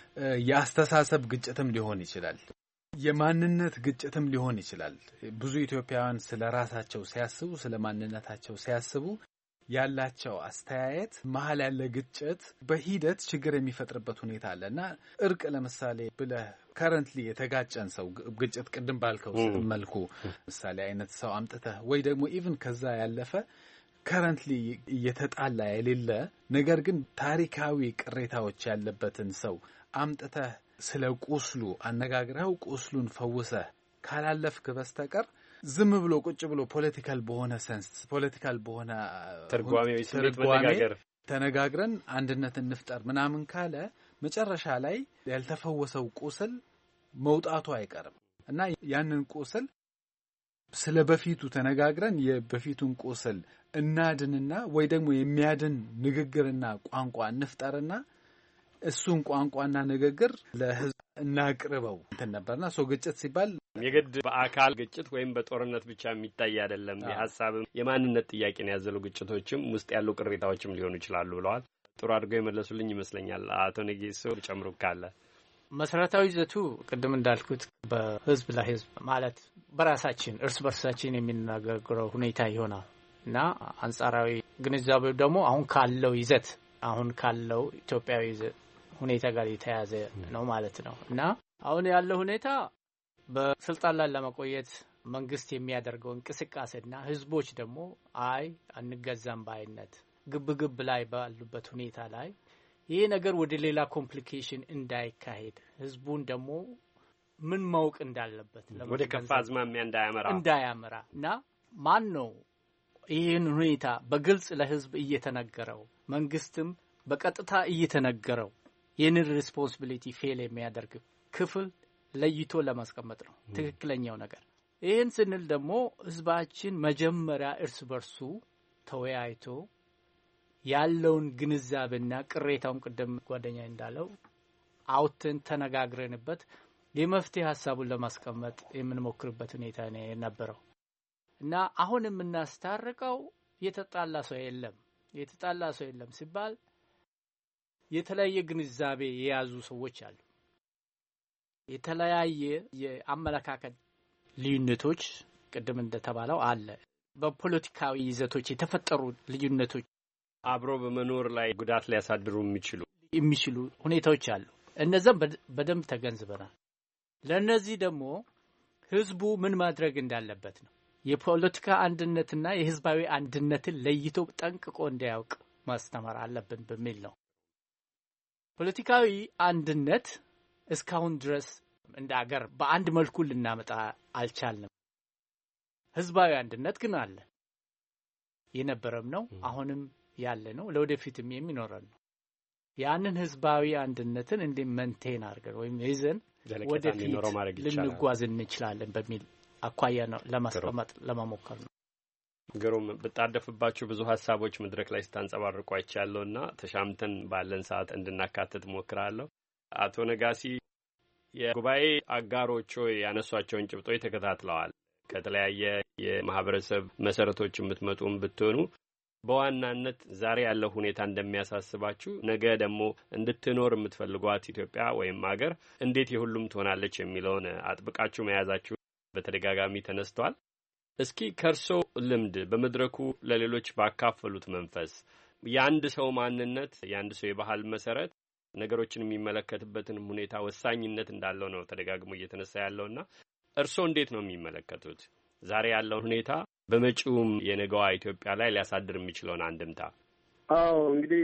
የአስተሳሰብ ግጭትም ሊሆን ይችላል፣ የማንነት ግጭትም ሊሆን ይችላል። ብዙ ኢትዮጵያውያን ስለ ራሳቸው ሲያስቡ ስለ ማንነታቸው ሲያስቡ ያላቸው አስተያየት መሀል ያለ ግጭት በሂደት ችግር የሚፈጥርበት ሁኔታ አለና እርቅ ለምሳሌ ብለህ ከረንትሊ የተጋጨን ሰው ግጭት ቅድም ባልከው መልኩ ምሳሌ አይነት ሰው አምጥተህ ወይ ደግሞ ኢቭን ከዛ ያለፈ ከረንትሊ እየተጣላ የሌለ ነገር ግን ታሪካዊ ቅሬታዎች ያለበትን ሰው አምጥተህ ስለ ቁስሉ አነጋግረው ቁስሉን ፈውሰህ ካላለፍክ በስተቀር ዝም ብሎ ቁጭ ብሎ ፖለቲካል በሆነ ሴንስ ፖለቲካል በሆነ ተርጓሚው ስሜት መነጋገር ተነጋግረን አንድነት እንፍጠር ምናምን ካለ መጨረሻ ላይ ያልተፈወሰው ቁስል መውጣቱ አይቀርም እና ያንን ቁስል ስለ በፊቱ ተነጋግረን የበፊቱን ቁስል እናድንና ወይ ደግሞ የሚያድን ንግግርና ቋንቋ እንፍጠርና እሱን ቋንቋና ንግግር ለህዝብ እናቅርበው እንትን ነበርና ሰው ግጭት ሲባል የግድ በአካል ግጭት ወይም በጦርነት ብቻ የሚታይ አይደለም። የሐሳብም የማንነት ጥያቄን ያዘሉ ግጭቶችም ውስጥ ያሉ ቅሬታዎችም ሊሆኑ ይችላሉ ብለዋል። ጥሩ አድርገው የመለሱልኝ ይመስለኛል። አቶ ነጌሶ ጨምሩ ካለ መሰረታዊ ይዘቱ ቅድም እንዳልኩት በህዝብ ለህዝብ ማለት በራሳችን እርስ በርሳችን የሚናገረው ሁኔታ ይሆናል እና አንጻራዊ ግንዛቤው ደግሞ አሁን ካለው ይዘት አሁን ካለው ኢትዮጵያዊ ይዘት ሁኔታ ጋር የተያዘ ነው ማለት ነው እና አሁን ያለው ሁኔታ በስልጣን ላይ ለመቆየት መንግስት የሚያደርገው እንቅስቃሴና ህዝቦች ደግሞ አይ አንገዛም ባይነት ግብግብ ላይ ባሉበት ሁኔታ ላይ ይሄ ነገር ወደ ሌላ ኮምፕሊኬሽን እንዳይካሄድ ህዝቡን ደግሞ ምን ማወቅ እንዳለበት ወደ ከፋ አዝማሚያ እንዳያመራ እንዳያመራ እና ማን ነው ይሄን ሁኔታ በግልጽ ለህዝብ እየተነገረው መንግስትም በቀጥታ እየተነገረው የኔን ሪስፖንሲቢሊቲ ፌል የሚያደርግ ክፍል ለይቶ ለማስቀመጥ ነው ትክክለኛው ነገር። ይሄን ስንል ደግሞ ህዝባችን መጀመሪያ እርስ በርሱ ተወያይቶ ያለውን ግንዛቤና ቅሬታውን ቅድም ጓደኛ እንዳለው አውጥተን ተነጋግረንበት የመፍትሄ ሐሳቡን ለማስቀመጥ የምንሞክርበት ሁኔታ ነው የነበረው እና አሁን የምናስታርቀው የተጣላ ሰው የለም። የተጣላ ሰው የለም ሲባል የተለያየ ግንዛቤ የያዙ ሰዎች አሉ። የተለያየ የአመለካከት ልዩነቶች ቅድም እንደተባለው አለ። በፖለቲካዊ ይዘቶች የተፈጠሩ ልዩነቶች አብሮ በመኖር ላይ ጉዳት ሊያሳድሩ የሚችሉ የሚችሉ ሁኔታዎች አሉ። እነዛም በደንብ ተገንዝበናል። ለነዚህ ደግሞ ህዝቡ ምን ማድረግ እንዳለበት ነው የፖለቲካ አንድነትና የህዝባዊ አንድነትን ለይቶ ጠንቅቆ እንዲያውቅ ማስተማር አለብን በሚል ነው። ፖለቲካዊ አንድነት እስካሁን ድረስ እንደ አገር በአንድ መልኩ ልናመጣ አልቻልንም። ህዝባዊ አንድነት ግን አለ፣ የነበረም ነው፣ አሁንም ያለ ነው፣ ለወደፊትም የሚኖረን ነው። ያንን ህዝባዊ አንድነትን እንደ መንቴን አድርገን ወይም ይዘን ወደፊት ልንጓዝ እንችላለን በሚል አኳያ ነው ለማስቀመጥ ለማሞከር ነው። ግሩም በጣደፍባችሁ ብዙ ሐሳቦች መድረክ ላይ ስታንጸባርቁ አይቻለውና ተሻምተን ባለን ሰዓት እንድናካተት ሞክራለሁ። አቶ ነጋሲ የጉባኤ አጋሮቹ ያነሷቸውን ጭብጦች ተከታትለዋል። ከተለያየ የማህበረሰብ መሰረቶች የምትመጡም ብትሆኑ በዋናነት ዛሬ ያለው ሁኔታ እንደሚያሳስባችሁ ነገ ደግሞ እንድትኖር የምትፈልጓት ኢትዮጵያ ወይም አገር እንዴት የሁሉም ትሆናለች የሚለውን አጥብቃችሁ መያዛችሁ በተደጋጋሚ ተነስቷል። እስኪ ከርሶ ልምድ በመድረኩ ለሌሎች ባካፈሉት መንፈስ የአንድ ሰው ማንነት የአንድ ሰው የባህል መሰረት ነገሮችን የሚመለከትበትን ሁኔታ ወሳኝነት እንዳለው ነው ተደጋግሞ እየተነሳ ያለውና እርሶ እንዴት ነው የሚመለከቱት ዛሬ ያለው ሁኔታ በመጪውም የነገዋ ኢትዮጵያ ላይ ሊያሳድር የሚችለውን አንድምታ? አዎ እንግዲህ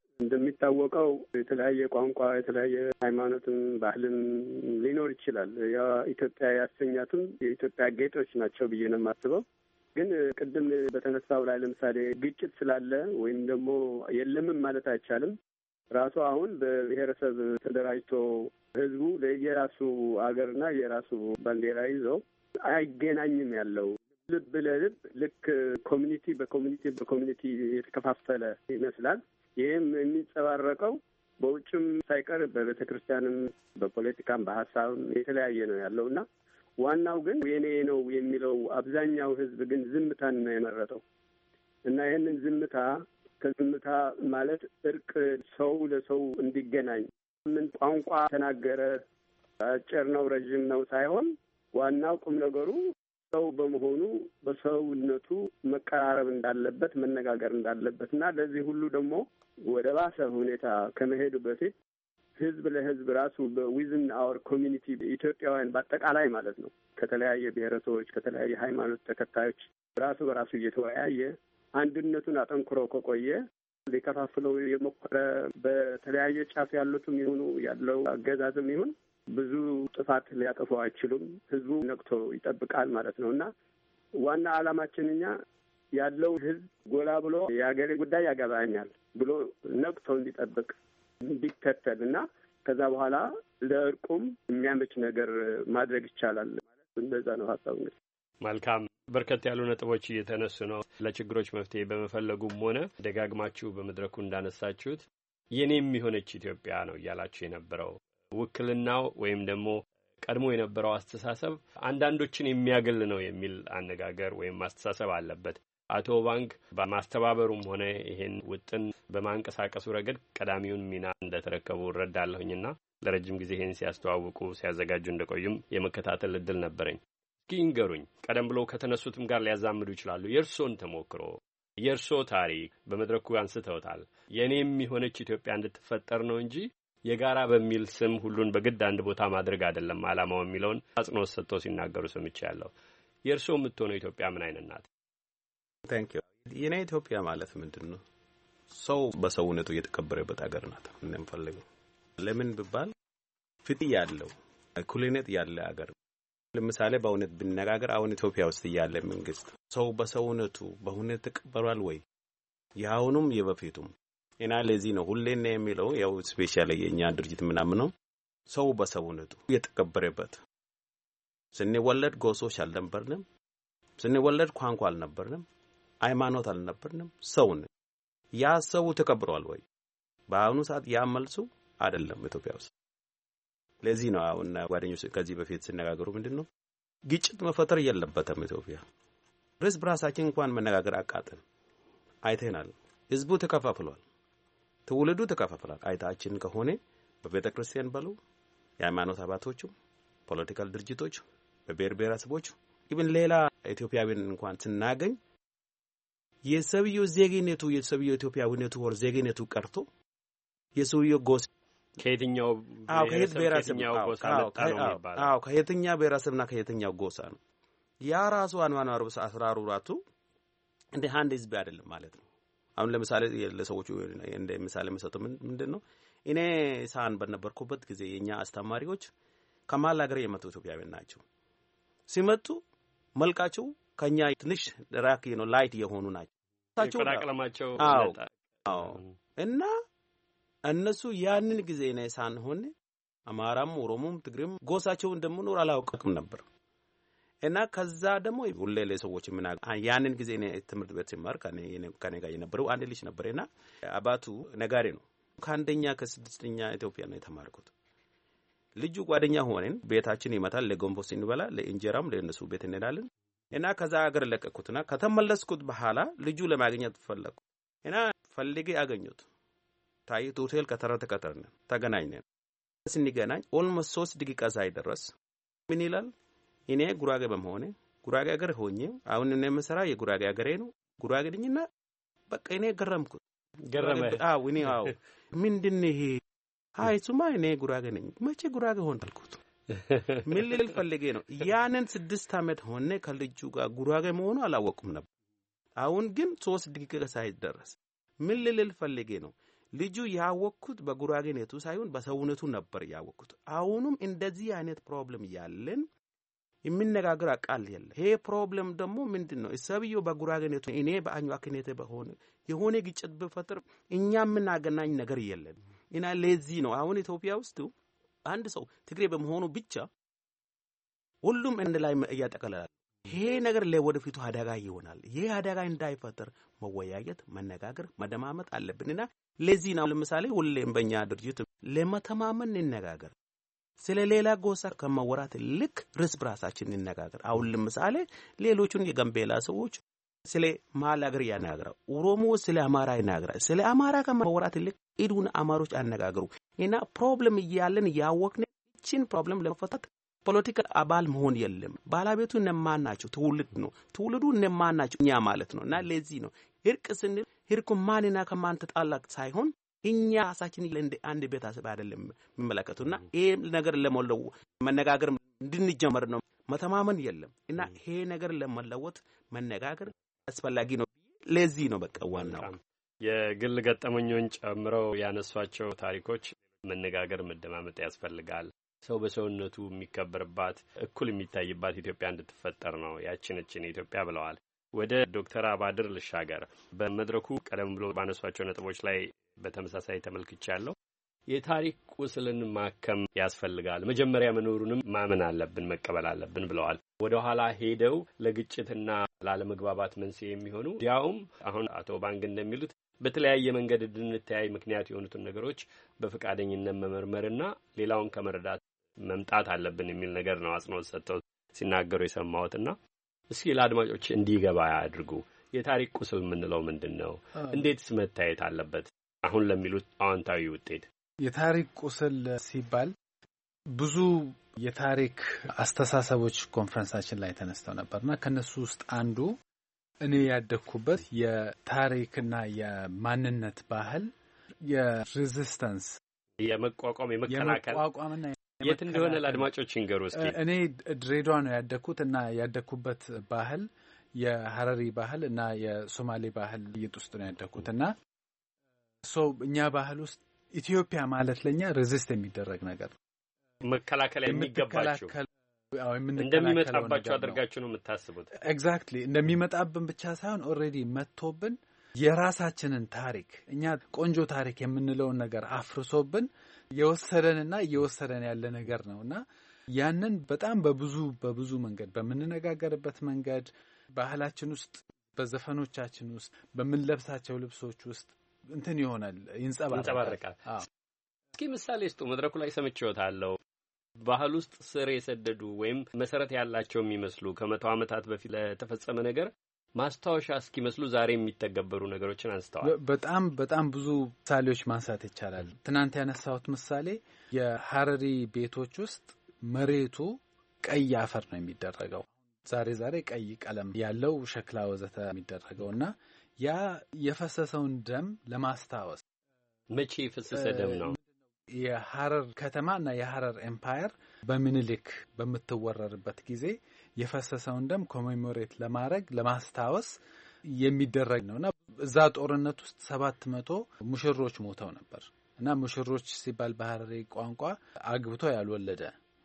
እንደሚታወቀው የተለያየ ቋንቋ የተለያየ ሃይማኖትም ባህልም ሊኖር ይችላል። ያ ኢትዮጵያ ያሰኛቱም የኢትዮጵያ ጌጦች ናቸው ብዬ ነው የማስበው። ግን ቅድም በተነሳው ላይ ለምሳሌ ግጭት ስላለ ወይም ደግሞ የለምም ማለት አይቻልም። ራሱ አሁን በብሔረሰብ ተደራጅቶ ህዝቡ ለየራሱ አገርና የራሱ ባንዲራ ይዞ አይገናኝም ያለው ልብ ለልብ ልክ ኮሚኒቲ በኮሚኒቲ በኮሚኒቲ የተከፋፈለ ይመስላል። ይህም የሚንጸባረቀው በውጭም ሳይቀር በቤተ ክርስቲያንም በፖለቲካም በሀሳብም የተለያየ ነው ያለውና ዋናው ግን የኔ ነው የሚለው አብዛኛው ህዝብ ግን ዝምታን ነው የመረጠው እና ይህንን ዝምታ ከዝምታ ማለት እርቅ ሰው ለሰው እንዲገናኝ ምን ቋንቋ ተናገረ አጭር ነው ረጅም ነው ሳይሆን ዋናው ቁም ነገሩ ሰው በመሆኑ በሰውነቱ መቀራረብ እንዳለበት መነጋገር እንዳለበት እና ለዚህ ሁሉ ደግሞ ወደ ባሰ ሁኔታ ከመሄዱ በፊት ህዝብ ለህዝብ ራሱ በዊዝን አወር ኮሚኒቲ ኢትዮጵያውያን በአጠቃላይ ማለት ነው ከተለያየ ብሔረሰቦች ከተለያየ ሃይማኖት ተከታዮች ራሱ በራሱ እየተወያየ አንድነቱን አጠንክሮ ከቆየ ሊከፋፍለው የሞከረ በተለያየ ጫፍ ያሉትም ይሁኑ ያለው አገዛዝም ይሁን ብዙ ጥፋት ሊያጠፉ አይችሉም። ህዝቡ ነቅቶ ይጠብቃል ማለት ነው እና ዋና ዓላማችን እኛ ያለው ህዝብ ጎላ ብሎ የአገሬ ጉዳይ ያገባኛል ብሎ ነቅቶ እንዲጠብቅ እንዲከተል እና ከዛ በኋላ ለእርቁም የሚያመች ነገር ማድረግ ይቻላል ማለት እንደዛ ነው ሀሳቡ። እንግዲህ መልካም በርከት ያሉ ነጥቦች እየተነሱ ነው። ለችግሮች መፍትሄ በመፈለጉም ሆነ ደጋግማችሁ በመድረኩ እንዳነሳችሁት የኔም የሆነች ኢትዮጵያ ነው እያላችሁ የነበረው ውክልናው ወይም ደግሞ ቀድሞ የነበረው አስተሳሰብ አንዳንዶችን የሚያገል ነው የሚል አነጋገር ወይም አስተሳሰብ አለበት። አቶ ባንክ በማስተባበሩም ሆነ ይሄን ውጥን በማንቀሳቀሱ ረገድ ቀዳሚውን ሚና እንደተረከቡ እረዳለሁኝና ለረጅም ጊዜ ይሄን ሲያስተዋውቁ ሲያዘጋጁ እንደቆዩም የመከታተል እድል ነበረኝ። እስኪ ንገሩኝ፣ ቀደም ብሎ ከተነሱትም ጋር ሊያዛምዱ ይችላሉ። የእርሶን ተሞክሮ የእርሶ ታሪክ በመድረኩ አንስተውታል። የኔም የሆነች ኢትዮጵያ እንድትፈጠር ነው እንጂ የጋራ በሚል ስም ሁሉን በግድ አንድ ቦታ ማድረግ አይደለም ዓላማው የሚለውን አጽንኦት ሰጥተው ሲናገሩ ሰምቻለሁ። የእርሶ የምትሆነው ኢትዮጵያ ምን አይነት ናት? ታንክ ዩ። የኔ ኢትዮጵያ ማለት ምንድን ነው? ሰው በሰውነቱ የተከበረበት ሀገር ናት። ምንም ፈልገው ለምን ቢባል ፍትህ ያለው እኩልነት ያለ ሀገር። ለምሳሌ በእውነት ብንነጋገር አሁን ኢትዮጵያ ውስጥ ያለ መንግስት ሰው በሰውነቱ በእውነት ተቀበሏል ወይ? ያውኑም የበፊቱም እና ለዚህ ነው ሁሌና የሚለው ያው ስፔሻሊ የኛ ድርጅት ምናምን ነው ሰው በሰውነቱ የተከበረበት። ስንወለድ ጎሶች አልነበርንም፣ ስንወለድ ቋንቋ አልነበርንም፣ ሃይማኖት አልነበርንም፣ ሰው ነን። ያ ሰው ተከብሯል ወይ? በአሁኑ ሰዓት ያ መልሱ አይደለም ኢትዮጵያ ውስጥ። ለዚህ ነው አሁን ጓደኞች ከዚህ በፊት ሲነጋገሩ ምንድነው ግጭት መፈጠር የለበትም ኢትዮጵያ። ርስ ብራሳችን እንኳን መነጋገር አቃተን አይተናል። ህዝቡ ተከፋፍሏል፣ ትውልዱ ተከፋፍሏል። አይታችን ከሆነ በቤተ ክርስቲያን በሉ የሃይማኖት አባቶቹ ፖለቲካል ድርጅቶች በብሔር ብሔረሰቦች ኢቭን ሌላ ኢትዮጵያውያን እንኳን ስናገኝ የሰውየው ዜግነቱ የሰውየው ኢትዮጵያዊነቱ ወር ዜግነቱ ቀርቶ የሰውየው ጎስ ከየትኛው አው ከየትኛው ጎሳ አው ከየትኛው ብሔረሰብና ከየትኛው ጎሳ ነው ያ ራሱ አንዋናሩ አስራሩ ራቱ እንደ አንድ ህዝብ አይደለም ማለት ነው። አሁን ለምሳሌ ለሰዎቹ እንደ ምሳሌ መስጠት ምንድነው እኔ ሳን በነበርኩበት ጊዜ የኛ አስተማሪዎች ከማል ሀገር የመጡ ኢትዮጵያውያን ናቸው። ሲመጡ መልካቸው ከኛ ትንሽ ራክ ነው ላይት የሆኑ ናቸው። ተቀላቀለማቸው አዎ እና እነሱ ያንን ጊዜ ነው ሳንሆን አማራም ኦሮሞም ትግሬም ጎሳቸው እንደምኖር አላውቅም ነበር። እና ከዛ ደግሞ ሁሌ ለሰዎች ምን ያንን ጊዜ ነው ትምህርት ቤት ሲማር ከኔ ከኔ ጋር የነበረው አንድ ልጅ ነበርና አባቱ ነጋዴ ነው። ከአንደኛ ከስድስተኛ ኢትዮጵያ ነው የተማርኩት። ልጁ ጓደኛ ሆነን ቤታችን ይመጣል። ለጎንቦ ሲንበላ ለእንጀራም ለነሱ ቤት እንሄዳለን። እና ከዛ ሀገር ለቀኩትና ከተመለስኩት በኋላ ልጁ ለማግኘት ፈለኩ እና ፈልጌ አገኘሁት። ታይቶ ሆቴል ከተረተ ከተረነ ተገናኘን። ስንገናኝ ኦልሞስት ሶስት ደቂቃ ሳይደርስ ምን ይላል እኔ ጉራጌ በመሆኔ ጉራጌ ሀገር ሆኜ አሁን እኔ መሰራ የጉራጌ ሀገሬ ነው ጉራጌ ነኝና በቃ እኔ ገረምኩት ገረመ አው እኔ አው ምንድነው ይሄ አይ ሱማ እኔ ጉራጌ ነኝ መቼ ጉራጌ ሆንኩት ምን ልል ፈልጌ ነው ያንን ስድስት አመት ሆነ ከልጁ ጋር ጉራጌ መሆኑ አላወቅኩም ነበር። አሁን ግን ሶስት ደቂቃ ሳይደርስ ምን ልል ፈልጌ ነው ልጁ ያወቅኩት በጉራጌነቱ ሳይሆን በሰውነቱ ነበር ያወቅኩት። አሁንም እንደዚህ አይነት ፕሮብለም ያለን የሚነጋገር አቃል የለ። ይሄ ፕሮብለም ደግሞ ምንድነው ሰብየው በጉራጌነቱ እኔ በአኝዋክነቴ በሆነ የሆነ ግጭት በፈጠር እኛ ምን አገናኝ ነገር የለም። እና ለዚህ ነው አሁን ኢትዮጵያ ውስጥ አንድ ሰው ትግሬ በመሆኑ ብቻ ሁሉም እንደ ላይ ያጠቃልላል። ይሄ ነገር ለወደፊቱ አደጋ ይሆናል። ይሄ አደጋ እንዳይፈጠር መወያየት መነጋገር መደማመጥ አለብንና ለዚህ ነው ለምሳሌ ሁሌም በእኛ ድርጅት ለመተማመን እንነጋገር ስለ ሌላ ጎሳ ከመወራት ልክ ርስ ብራሳችን እንነጋገር። አሁን ለምሳሌ ሌሎቹን የጋምቤላ ሰዎች ስለ ማል ሀገር ያናገራው ኦሮሞ ስለ አማራ ያናገራል። ስለ አማራ ከመወራት ልክ ኢዱን አማሮች አነጋገሩ እና ፕሮብለም ይያለን ያወቅነ እቺን ፕሮብለም ለመፍታት ፖለቲካ አባል መሆን የለም። ባላቤቱ እነማን ናቸው? ትውልድ ነው። ትውልዱ እነማን ናቸው? እኛ ማለት ነውና ለዚህ ነው እርቅ ስንል እርቁ ማንና ከማን ተጣላቅ ሳይሆን እኛ ራሳችን እንደ አንድ ቤተሰብ አይደለም የሚመለከቱና ይሄ ነገር ለሞለው መነጋገር እንድንጀምር ነው። መተማመን የለም እና ይሄ ነገር ለመለወጥ መነጋገር አስፈላጊ ነው። ለዚህ ነው በቃ ዋናው የግል ገጠመኞን ጨምረው ያነሷቸው ታሪኮች መነጋገር መደማመጥ ያስፈልጋል። ሰው በሰውነቱ የሚከበርባት እኩል የሚታይባት ኢትዮጵያ እንድትፈጠር ነው ያቺነችን ኢትዮጵያ ብለዋል። ወደ ዶክተር አባድር ልሻገር። በመድረኩ ቀደም ብሎ ባነሷቸው ነጥቦች ላይ በተመሳሳይ ተመልክቻለሁ። የታሪክ ቁስልን ማከም ያስፈልጋል፣ መጀመሪያ መኖሩንም ማመን አለብን መቀበል አለብን ብለዋል። ወደ ኋላ ሄደው ለግጭትና ላለመግባባት መንስኤ የሚሆኑ ያውም አሁን አቶ ባንግ እንደሚሉት በተለያየ መንገድ እንድንተያይ ምክንያት የሆኑትን ነገሮች በፈቃደኝነት መመርመርና ሌላውን ከመረዳት መምጣት አለብን የሚል ነገር ነው አጽንኦት ሰጥተው ሲናገሩ የሰማሁትና እስኪ ለአድማጮች እንዲገባ ያድርጉ። የታሪክ ቁስል የምንለው ምንድነው? እንዴትስ መታየት አለበት? አሁን ለሚሉት አዎንታዊ ውጤት የታሪክ ቁስል ሲባል ብዙ የታሪክ አስተሳሰቦች ኮንፈረንሳችን ላይ ተነስተው ነበርና ከነሱ ውስጥ አንዱ እኔ ያደኩበት የታሪክና የማንነት ባህል የሬዚስተንስ የመቋቋም የመከላከል የመቋቋምና የት እንደሆነ ለአድማጮች እንገሩ እስኪ። እኔ ድሬዳዋ ነው ያደኩት እና ያደኩበት ባህል የሐረሪ ባህል እና የሶማሌ ባህል ውስጥ ነው ያደኩትና ሶ እኛ ባህል ውስጥ ኢትዮጵያ ማለት ለኛ ሬዚስት የሚደረግ ነገር መከላከል የሚገባቸው እንደሚመጣባቸው አድርጋችሁ ነው የምታስቡት። ኤግዛክትሊ እንደሚመጣብን ብቻ ሳይሆን ኦሬዲ መጥቶብን የራሳችንን ታሪክ እኛ ቆንጆ ታሪክ የምንለውን ነገር አፍርሶብን የወሰደንና እየወሰደን ያለ ነገር ነውና ያንን በጣም በብዙ በብዙ መንገድ በመነጋገርበት መንገድ ባህላችን ውስጥ በዘፈኖቻችን ውስጥ በመለብሳቸው ልብሶች ውስጥ እንትን ይሆናል ይንጸባረቃል። እስኪ ምሳሌ ስጡ። መድረኩ ላይ ሰምቼዎታለሁ። ባህል ውስጥ ስር የሰደዱ ወይም መሰረት ያላቸው የሚመስሉ ከመቶ ዓመታት በፊት ለተፈጸመ ነገር ማስታወሻ እስኪመስሉ ዛሬ የሚተገበሩ ነገሮችን አንስተዋል። በጣም በጣም ብዙ ምሳሌዎች ማንሳት ይቻላል። ትናንት ያነሳሁት ምሳሌ የሐረሪ ቤቶች ውስጥ መሬቱ ቀይ አፈር ነው የሚደረገው። ዛሬ ዛሬ ቀይ ቀለም ያለው ሸክላ ወዘተ የሚደረገውና ያ የፈሰሰውን ደም ለማስታወስ መቼ የፈሰሰ ደም ነው? የሐረር ከተማና የሐረር ኤምፓየር በሚኒሊክ በምትወረርበት ጊዜ የፈሰሰውን ደም ኮሜሞሬት ለማድረግ ለማስታወስ የሚደረግ ነውና እዛ ጦርነት ውስጥ ሰባት መቶ ሙሽሮች ሞተው ነበር እና ሙሽሮች ሲባል በሐረሪ ቋንቋ አግብቶ ያልወለደ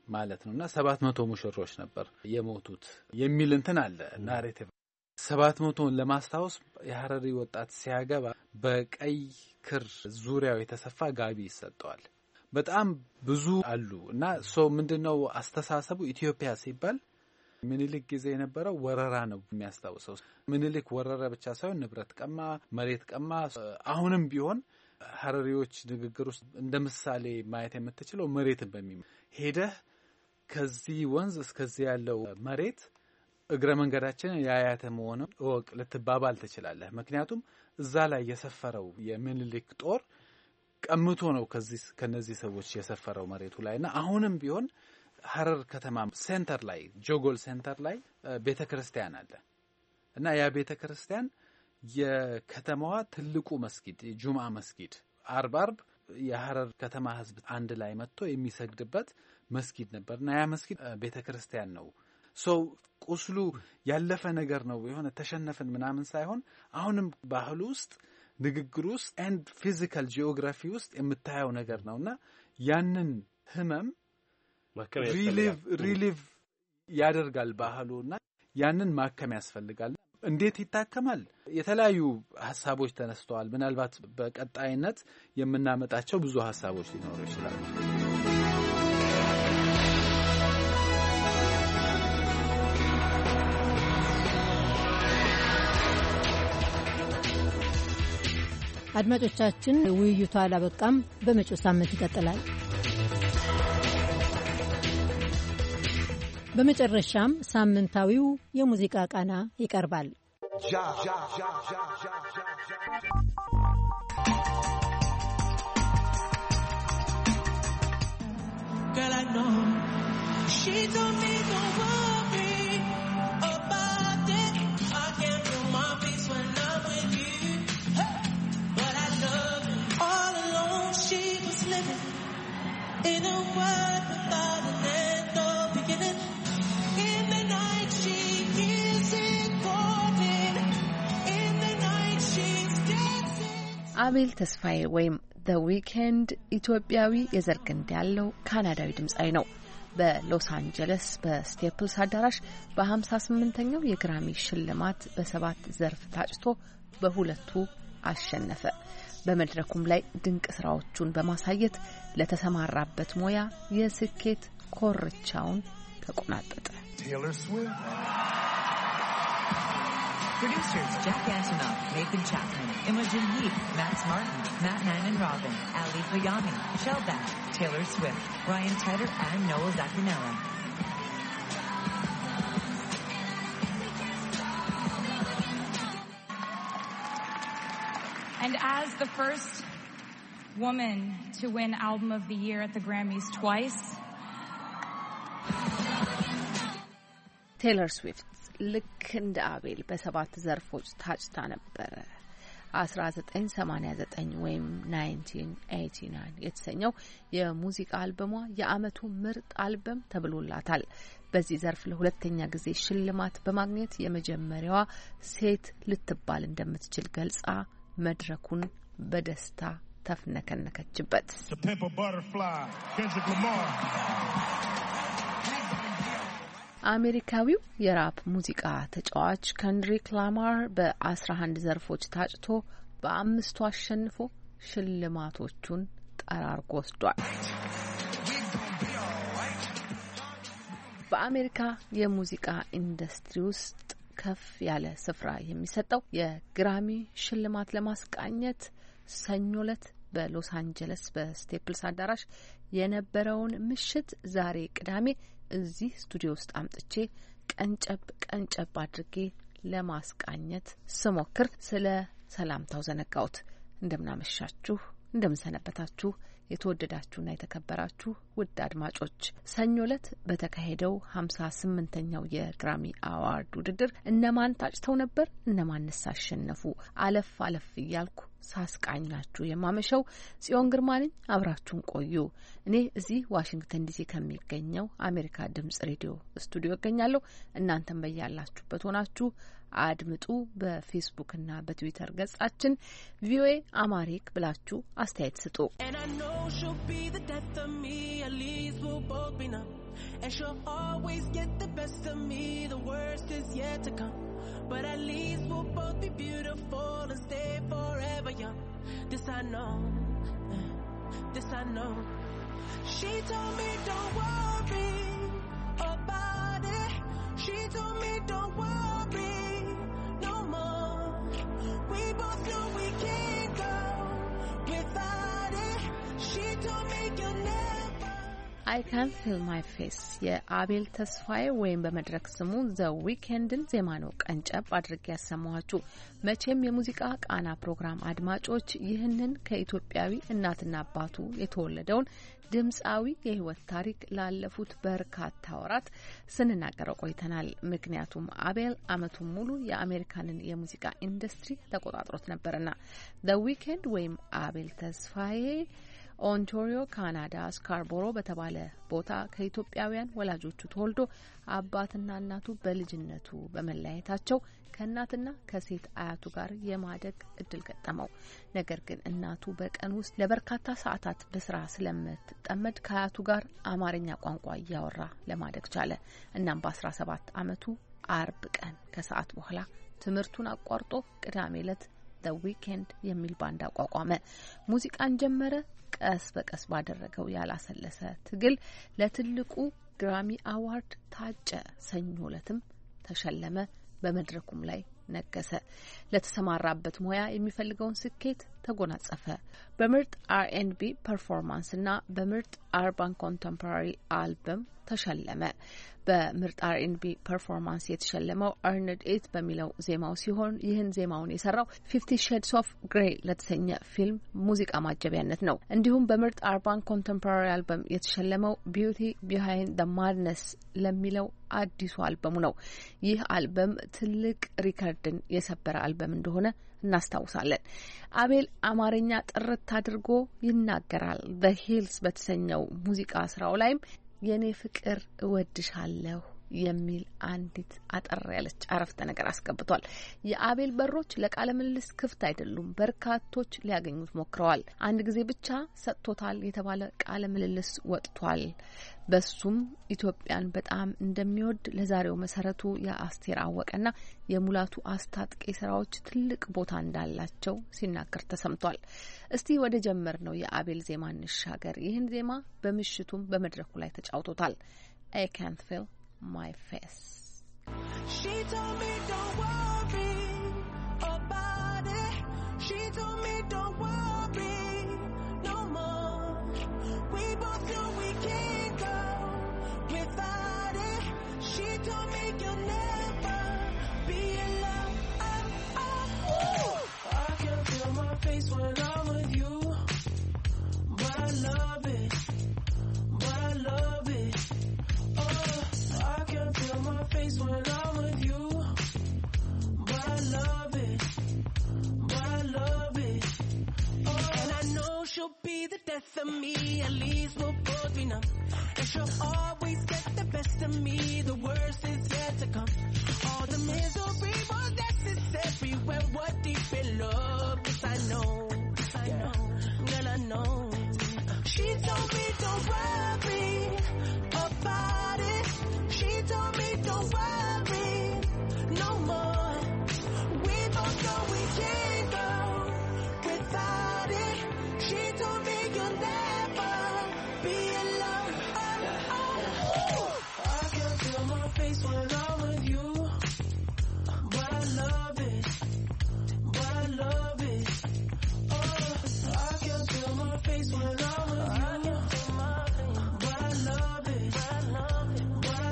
ማለት ነውና ሰባት መቶ ሙሽሮች ነበር የሞቱት የሚል እንትን አለ ናሬቲቭ። ሰባት መቶን ለማስታወስ የሐረሪ ወጣት ሲያገባ በቀይ ክር ዙሪያው የተሰፋ ጋቢ ይሰጠዋል። በጣም ብዙ አሉ እና ሶ ምንድነው አስተሳሰቡ ኢትዮጵያ ሲባል ምኒልክ ጊዜ የነበረው ወረራ ነው የሚያስታውሰው። ምኒልክ ወረራ ብቻ ሳይሆን ንብረት ቀማ፣ መሬት ቀማ። አሁንም ቢሆን ሐረሪዎች ንግግር ውስጥ እንደ ምሳሌ ማየት የምትችለው መሬትን በሚም ሄደህ ከዚህ ወንዝ እስከዚህ ያለው መሬት እግረ መንገዳችንን ያያተ መሆኑን እወቅ ልትባባል ትችላለህ። ምክንያቱም እዛ ላይ የሰፈረው የምኒልክ ጦር ቀምቶ ነው ከዚህ ከነዚህ ሰዎች የሰፈረው መሬቱ ላይና አሁንም ቢሆን ሐረር ከተማ ሴንተር ላይ ጆጎል ሴንተር ላይ ቤተክርስቲያን አለ እና ያ ቤተክርስቲያን የከተማዋ ትልቁ መስጊድ ጁምዓ መስጊድ አርብ አርብ የሐረር ከተማ ህዝብ አንድ ላይ መጥቶ የሚሰግድበት መስጊድ ነበርና ያ መስጊድ ቤተክርስቲያን ነው። ሶ ቁስሉ ያለፈ ነገር ነው የሆነ ተሸነፈን ምናምን ሳይሆን አሁንም ባህሉ ውስጥ ንግግር ውስጥ and physical geography ውስጥ የምታየው ነገር ነውና ያንን ህመም ሪሊቭ ሪሊቭ ያደርጋል ባህሉና ያንን ማከም ያስፈልጋል። እንዴት ይታከማል? የተለያዩ ሐሳቦች ተነስተዋል። ምናልባት በቀጣይነት የምናመጣቸው ብዙ ሐሳቦች ሊኖሩ ይችላሉ። አድማጮቻችን ውይይቱ አላበቃም፣ በመጪው ሳምንት ይቀጥላል። በመጨረሻም ሳምንታዊው የሙዚቃ ቃና ይቀርባል። Girl, I know she told me don't worry about it. I can't feel my peace when I'm with you. Hey! But I love her. All alone she was living in a world without an end or beginning. In the night she is recording. In the night she's dancing. አቤል ተስፋዬ ወይም The Weeknd ኢትዮጵያዊ የዘር ግንድ ያለው ካናዳዊ ድምጻዊ ነው። በሎስ አንጀለስ በስቴፕልስ አዳራሽ በሃምሳ ስምንተኛው የግራሚ ሽልማት በሰባት ዘርፍ ታጭቶ በሁለቱ አሸነፈ። በመድረኩም ላይ ድንቅ ስራዎቹን በማሳየት ለተሰማራበት ሙያ የስኬት ኮርቻውን ተቆናጠጠ። Taylor Swift. Producers Jack Antonoff, Nathan Chapman, Imogen Heap, Max Martin, Matt Mann and Robin, Ali Fayami, Michelle Bass, Taylor Swift, Ryan Tedder, and Noah Zaccanella. And as the first woman to win Album of the Year at the Grammys twice, Taylor Swift ልክ እንደ አቤል በሰባት ዘርፎች ታጭታ ነበር። አስራ ዘጠኝ ሰማንያ ዘጠኝ ወይም አስራ ዘጠኝ ሰማንያ ዘጠኝ የተሰኘው የሙዚቃ አልበሟ የዓመቱ ምርጥ አልበም ተብሎላታል። በዚህ ዘርፍ ለሁለተኛ ጊዜ ሽልማት በማግኘት የመጀመሪያዋ ሴት ልትባል እንደምትችል ገልጻ መድረኩን በደስታ ተፍነከነከችበት። አሜሪካዊው የራፕ ሙዚቃ ተጫዋች ከንድሪክ ላማር በአስራ አንድ ዘርፎች ታጭቶ በአምስቱ አሸንፎ ሽልማቶቹን ጠራርጎ ወስዷል። በአሜሪካ የሙዚቃ ኢንዱስትሪ ውስጥ ከፍ ያለ ስፍራ የሚሰጠው የግራሚ ሽልማት ለማስቃኘት ሰኞ ዕለት በሎስ አንጀለስ በስቴፕልስ አዳራሽ የነበረውን ምሽት ዛሬ ቅዳሜ እዚህ ስቱዲዮ ውስጥ አምጥቼ ቀንጨብ ቀንጨብ አድርጌ ለማስቃኘት ስሞክር ስለ ሰላምታው ዘነጋውት። እንደምናመሻችሁ እንደምንሰነበታችሁ የተወደዳችሁና የተከበራችሁ ውድ አድማጮች፣ ሰኞ ዕለት በተካሄደው ሃምሳ ስምንተኛው የግራሚ አዋርድ ውድድር እነማን ታጭተው ነበር፣ እነማን አሸነፉ፣ አለፍ አለፍ እያልኩ ሳስቃኛችሁ የማመሸው ጽዮን ግርማ ነኝ። አብራችሁን ቆዩ። እኔ እዚህ ዋሽንግተን ዲሲ ከሚገኘው አሜሪካ ድምጽ ሬዲዮ ስቱዲዮ እገኛለሁ። እናንተም በያላችሁበት ሆናችሁ አድምጡ። በፌስቡክ እና በትዊተር ገጻችን ቪኦኤ አማሪክ ብላችሁ አስተያየት ስጡ። And she'll always get the best of me. The worst is yet to come. But at least we'll both be beautiful and stay forever young. This I know. This I know. She told me don't worry about it. She told me don't worry no more. We both know we can't go without it. She told me you'll never. I can't feel my face የአቤል ተስፋዬ ወይም በመድረክ ስሙ ዘ ዊኬንድን ዜማ ነው ቀንጨብ አድርጌ ያሰማኋችሁ። መቼም የሙዚቃ ቃና ፕሮግራም አድማጮች ይህንን ከኢትዮጵያዊ እናትና አባቱ የተወለደውን ድምጻዊ የህይወት ታሪክ ላለፉት በርካታ ወራት ስንናገረው ቆይተናል። ምክንያቱም አቤል አመቱን ሙሉ የአሜሪካንን የሙዚቃ ኢንዱስትሪ ተቆጣጥሮት ነበርና ዘ ዊኬንድ ወይም አቤል ተስፋዬ ኦንታሪዮ ካናዳ ስካርቦሮ በተባለ ቦታ ከኢትዮጵያውያን ወላጆቹ ተወልዶ አባትና እናቱ በልጅነቱ በመለያየታቸው ከእናትና ከሴት አያቱ ጋር የማደግ እድል ገጠመው። ነገር ግን እናቱ በቀን ውስጥ ለበርካታ ሰዓታት በስራ ስለምትጠመድ ከአያቱ ጋር አማርኛ ቋንቋ እያወራ ለማደግ ቻለ። እናም በ17 አመቱ አርብ ቀን ከሰዓት በኋላ ትምህርቱን አቋርጦ ቅዳሜ ዕለት ዘ ዊኬንድ የሚል ባንድ አቋቋመ። ሙዚቃን ጀመረ። ቀስ በቀስ ባደረገው ያላሰለሰ ትግል ለትልቁ ግራሚ አዋርድ ታጨ። ሰኞ ዕለትም ተሸለመ። በመድረኩም ላይ ነገሰ። ለተሰማራበት ሙያ የሚፈልገውን ስኬት ተጎናጸፈ። በምርጥ አር ኤንድ ቢ ፐርፎርማንስ እና በምርጥ አርባን ኮንቴምፖራሪ አልበም ተሸለመ። በምርጥ አር ኤንድ ቢ ፐርፎርማንስ የተሸለመው አርነድ ኢት በሚለው ዜማው ሲሆን ይህን ዜማውን የሰራው ፊፍቲ ሼድስ ኦፍ ግሬ ለተሰኘ ፊልም ሙዚቃ ማጀቢያነት ነው። እንዲሁም በምርጥ አርባን ኮንቴምፖራሪ አልበም የተሸለመው ቢዩቲ ቢሃይንድ ዘ ማድነስ ለሚለው አዲሱ አልበሙ ነው። ይህ አልበም ትልቅ ሪከርድን የሰበረ አልበም እንደሆነ እናስታውሳለን። አቤል አማርኛ ጥርት አድርጎ ይናገራል። ዘ ሂልስ በተሰኘው ሙዚቃ ስራው ላይም የኔ ፍቅር እወድሻለሁ የሚል አንዲት አጠር ያለች አረፍተ ነገር አስገብቷል። የአቤል በሮች ለቃለ ምልልስ ክፍት አይደሉም። በርካቶች ሊያገኙት ሞክረዋል። አንድ ጊዜ ብቻ ሰጥቶታል የተባለ ቃለ ምልልስ ወጥቷል። በሱም ኢትዮጵያን በጣም እንደሚወድ ለዛሬው መሰረቱ የአስቴር አወቀና የሙላቱ አስታጥቄ ስራዎች ትልቅ ቦታ እንዳላቸው ሲናገር ተሰምቷል። እስቲ ወደ ጀመር ነው የአቤል ዜማ እንሻገር። ይህን ዜማ በምሽቱም በመድረኩ ላይ ተጫውቶታል። I can't feel my face. She told me don't worry about it. She told me don't worry no more. We both know we can't go without it. She told me you'll never be alone. Oh, oh, oh. I can feel my face when I'm with you, but I love it, but I love it. I can feel my face when I'm with you, but I love it, but I love it. Oh, and I know she'll be the death of me, at least we'll both be numb. And she'll always get the best of me, the worst is yet to come. All the misery was necessary when we're deep in love. Yes, I know, yes, I know, girl, I know. She told me don't worry about it. She told me don't worry no more. We both know we can't go without it. She told me you'll never be alone. Oh, oh, oh. I can feel my face when I'm with you, but I love it, but I love it. Oh, I can feel my face when I'm with you, but I love it, but I love it.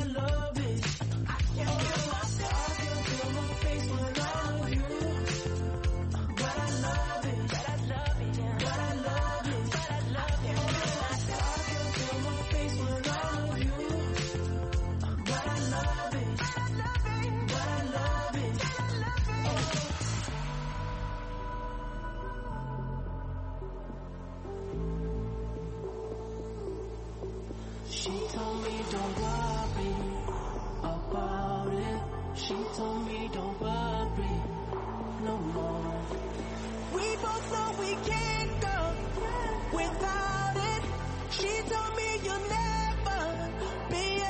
She told me don't worry about it. She told me don't worry no more. We both know we can't go without it. She told me you'll never be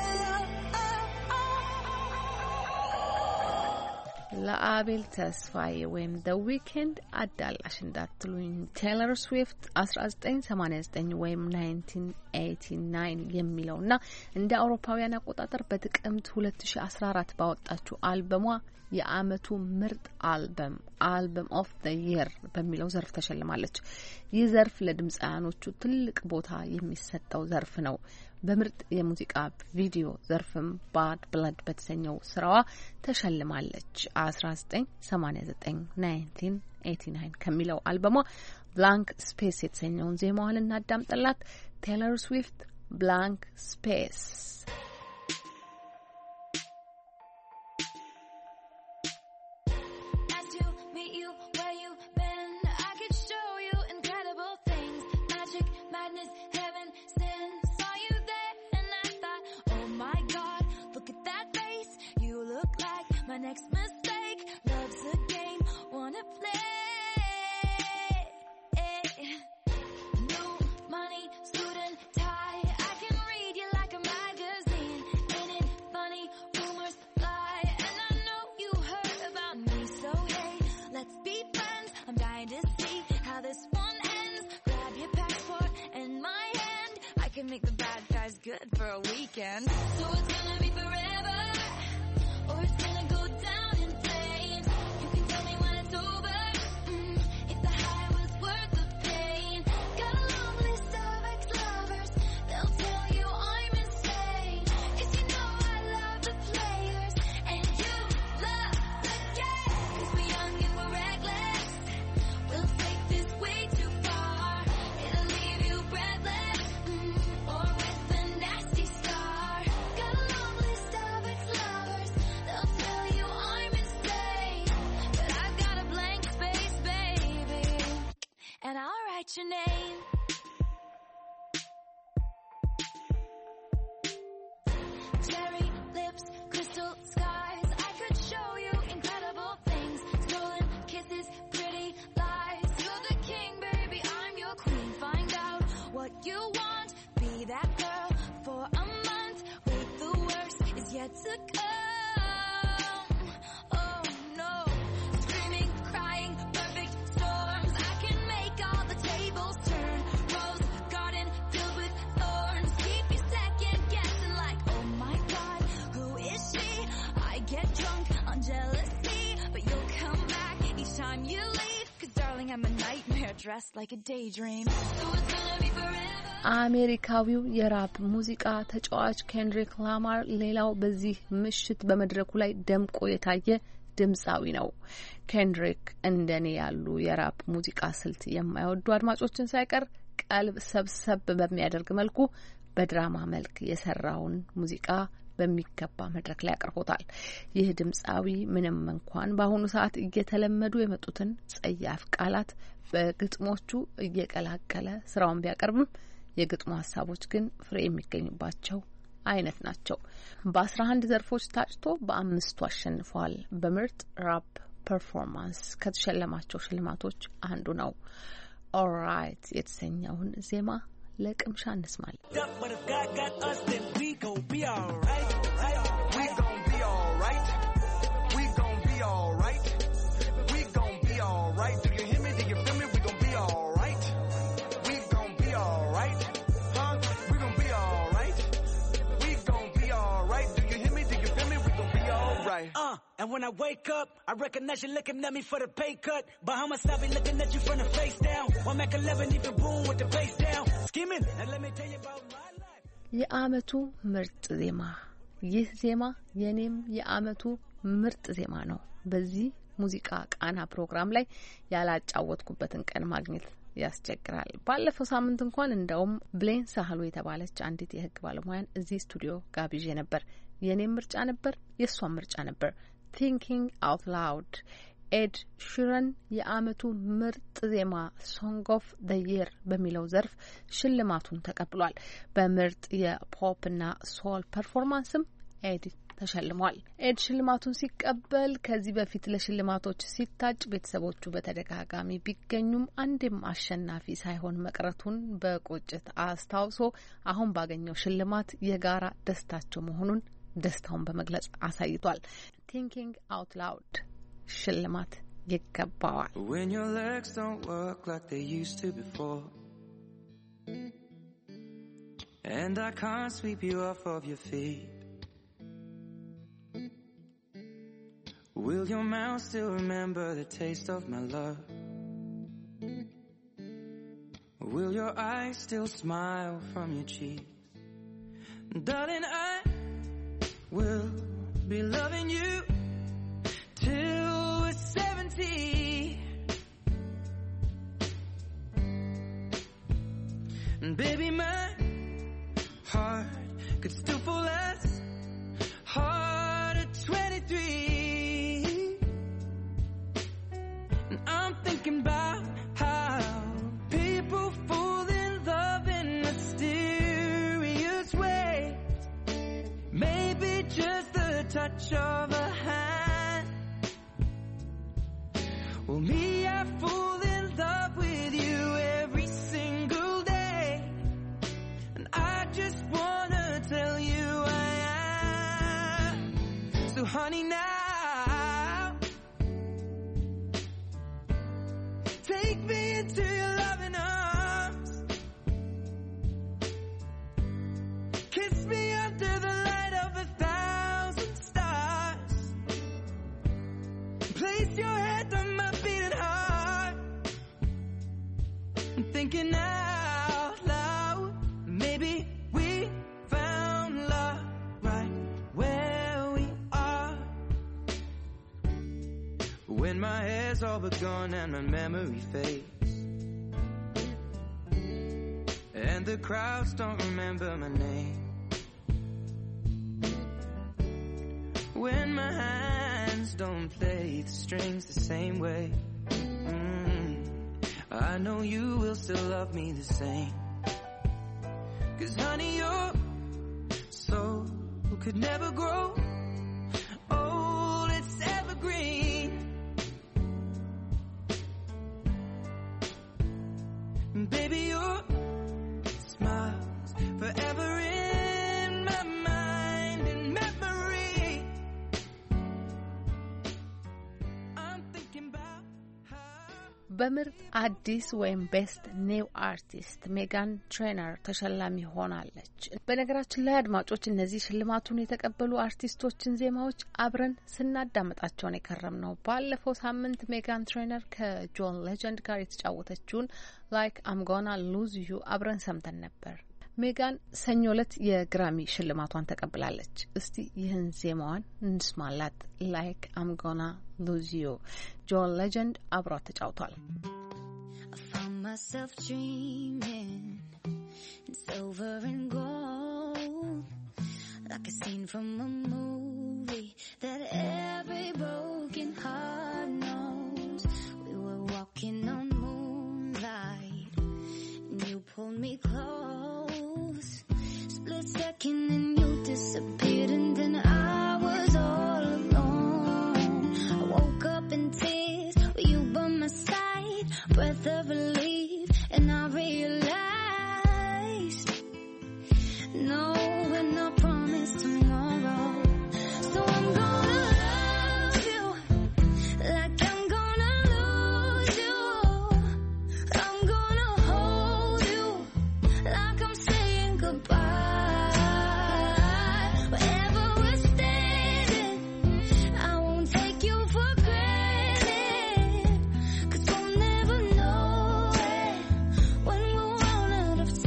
ለአቤል ተስፋዬ ወይም The Weeknd አዳላሽ እንዳትሉኝ ቴይለር ስዊፍት አስራ ዘጠኝ ሰማኒያ ዘጠኝ ወይም ናይንቲን ኤይቲ ናይን የሚለውና እንደ አውሮፓውያን አቆጣጠር በጥቅምት ሁለት ሺ አስራ አራት ባወጣችው አልበሟ የአመቱ ምርጥ አልበም አልበም ኦፍ ዘ ይር በሚለው ዘርፍ ተሸልማለች። ይህ ዘርፍ ለድምጻያኖቹ ትልቅ ቦታ የሚሰጠው ዘርፍ ነው። በምርጥ የሙዚቃ ቪዲዮ ዘርፍም ባድ ብለድ በተሰኘው ስራዋ ተሸልማለች። አስራ ዘጠኝ ሰማኒያ ዘጠኝ ናይንቲን ኤይቲ ናይን ከሚለው አልበሟ ብላንክ ስፔስ የተሰኘውን ዜማዋን እናዳምጥላት። ቴይለር ስዊፍት ብላንክ ስፔስ። My next mistake, love's a game, wanna play. New money, suit and tie, I can read you like a magazine. Ain't it funny, rumors fly, and I know you heard about me. So hey, let's be friends, I'm dying to see how this one ends. Grab your passport and my hand, I can make the bad guys good for a weekend. So it's gonna be forever, or it's gonna go down in flames. You can tell me when it's over, mm, if the high was worth the pain. Got a long list of ex-lovers, they'll tell you I'm insane. Cause you know I love the players, and you love the game. Cause we're young and we're reckless, we'll take this way too far. It'll leave you breathless, mm, or with a nasty scar. Got a long list of ex-lovers, they'll tell you I'm insane, but I've got a blank space, baby, and I'll write your name. Cherry lips, crystal skies, I could show you incredible things. Stolen kisses, pretty lies. You're the king, baby, I'm your queen. Find out what you want, be that girl for a month. Wait, the worst is yet to come. Oh no, screaming, crying, perfect storms. I can make all the tables turn. Rose garden filled with thorns. Keep you second guessing like, oh my God, who is she? I get drunk on jealousy, but you'll come back each time you leave. Cause darling, I'm a nightmare dressed like a daydream. So it's gonna be forever. አሜሪካዊው የራፕ ሙዚቃ ተጫዋች ኬንድሪክ ላማር ሌላው በዚህ ምሽት በመድረኩ ላይ ደምቆ የታየ ድምጻዊ ነው። ኬንድሪክ እንደኔ ያሉ የራፕ ሙዚቃ ስልት የማይወዱ አድማጮችን ሳይቀር ቀልብ ሰብሰብ በሚያደርግ መልኩ በድራማ መልክ የሰራውን ሙዚቃ በሚገባ መድረክ ላይ አቅርቦታል። ይህ ድምጻዊ ምንም እንኳን በአሁኑ ሰዓት እየተለመዱ የመጡትን ጸያፍ ቃላት በግጥሞቹ እየቀላቀለ ስራውን ቢያቀርብም የግጥሙ ሀሳቦች ግን ፍሬ የሚገኙባቸው አይነት ናቸው። በአስራ አንድ ዘርፎች ታጭቶ በአምስቱ አሸንፏል። በምርጥ ራፕ ፐርፎርማንስ ከተሸለማቸው ሽልማቶች አንዱ ነው። ኦልራይት የተሰኘውን ዜማ ለቅምሻ እንስማለን። Uh, and when I wake up, I recognize you looking at me for the pay cut. Bahamas, I be looking at you from the face down. One Mac eleven, even boom with the bass down. Skimming, and let me tell you about my life. የአመቱ ምርጥ ዜማ። ይህ ዜማ የኔም የአመቱ ምርጥ ዜማ ነው። በዚህ ሙዚቃ ቃና ፕሮግራም ላይ ያላጫወትኩበትን ቀን ማግኘት ያስቸግራል። ባለፈው ሳምንት እንኳን እንደውም ብሌን ሳህሉ የተባለች አንዲት የህግ ባለሙያን እዚህ ስቱዲዮ ጋብዤ ነበር። የኔም ምርጫ ነበር፣ የሷም ምርጫ ነበር። ቲንኪንግ አውት ላውድ ኤድ ሺረን የአመቱ ምርጥ ዜማ ሶንግ ኦፍ ዘ ይር በሚለው ዘርፍ ሽልማቱን ተቀብሏል። በምርጥ የፖፕና ሶል ፐርፎርማንስም ኤድ ተሸልሟል። ኤድ ሽልማቱን ሲቀበል ከዚህ በፊት ለሽልማቶች ሲታጭ ቤተሰቦቹ በተደጋጋሚ ቢገኙም አንድም አሸናፊ ሳይሆን መቅረቱን በቁጭት አስታውሶ አሁን ባገኘው ሽልማት የጋራ ደስታቸው መሆኑን ደስታውን በመግለጽ አሳይቷል። ቲንኪንግ አውት ላውድ ሽልማት ይገባዋል። When your legs don't work like they used to before, and I can't sweep you off of your feet, will your mouth still remember the taste of my love? Will your eyes still smile from your cheeks? Darling, I will be loving you till we're seventy. And baby, my heart could still fall as hard at twenty-three. And I'm thinking about how people fall in love in mysterious ways. Maybe just the touch of a hand. Well, me, I fall in love with you every single day, and I just wanna tell you I am. So honey, now take me into your loving arms, kiss me under the light of a thousand stars, place your head on my beating heart. I'm thinking out loud, maybe we found love right where we are. When my hair's all but gone and my memory fades, and the crowds don't remember my name, when my hands don't play the strings the same way, mm, I know you will still love me the same. 'Cause honey, your soul could never grow old, it's evergreen. Baby, your smile's forever in my mind and memory. I'm thinking about በምርጥ አዲስ ወይም ቤስት ኒው አርቲስት ሜጋን ትሬነር ተሸላሚ ሆናለች። በነገራችን ላይ አድማጮች እነዚህ ሽልማቱን የተቀበሉ አርቲስቶችን ዜማዎች አብረን ስናዳምጣቸው ነው የከረምነው። ባለፈው ሳምንት ሜጋን ትሬነር ከጆን ሌጀንድ ጋር የተጫወተችውን ላይክ አም ጎና ሉዝ ዩ አብረን ሰምተን ነበር። ሜጋን ሰኞ ዕለት የግራሚ ሽልማቷን ተቀብላለች። እስቲ ይህን ዜማዋን እንስማላት። ላይክ አም ጎና ሉዝ ዩ ጆን ሌጀንድ አብሯት ተጫውቷል። I found myself dreaming in silver and gold, like a scene from a movie that every broken heart knows. We were walking on moonlight and you pulled me close. Split second and you disappeared, and then I was all alone. I woke up in tears with you by my side, breath of relief, and I realized no, we're not promised tomorrow. So I'm gonna love you like I'm gonna lose you. I'm gonna hold you like I'm saying goodbye. Wherever we're standing, I won't take you for granted, 'cause we'll never know it when we're run out of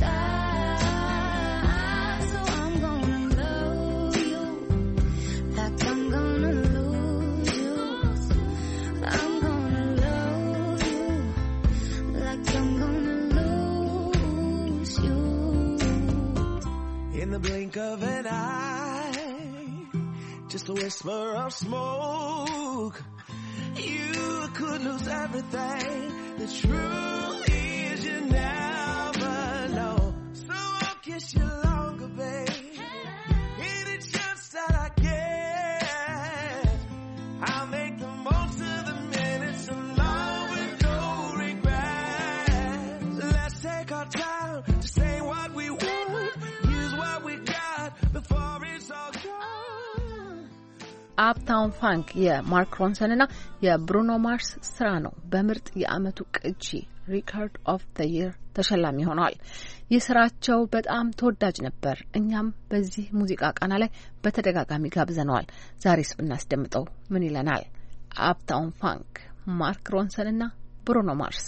time. So I'm gonna love you like I'm gonna lose you. I'm gonna love you like I'm gonna lose you. in the blink of an eye, just a whisper of smoke. You could lose everything. The truth is you never know. So I'll kiss you longer, babe. Any chance that I get, I'll make the most of the minutes alone with no regrets. Let's take our time to say what we want, use what we got before it's all gone. አፕታውን ፋንክ የማርክ ሮንሰን እና የብሩኖ ማርስ ስራ ነው። በምርጥ የአመቱ ቅጂ ሪካርድ ኦፍ ዘ ይር ተሸላሚ ሆነዋል። ይህ ስራቸው በጣም ተወዳጅ ነበር። እኛም በዚህ ሙዚቃ ቃና ላይ በተደጋጋሚ ጋብዘነዋል። ዛሬስ ብናስደምጠው ምን ይለናል? አፕታውን ፋንክ ማርክ ሮንሰን እና ብሩኖ ማርስ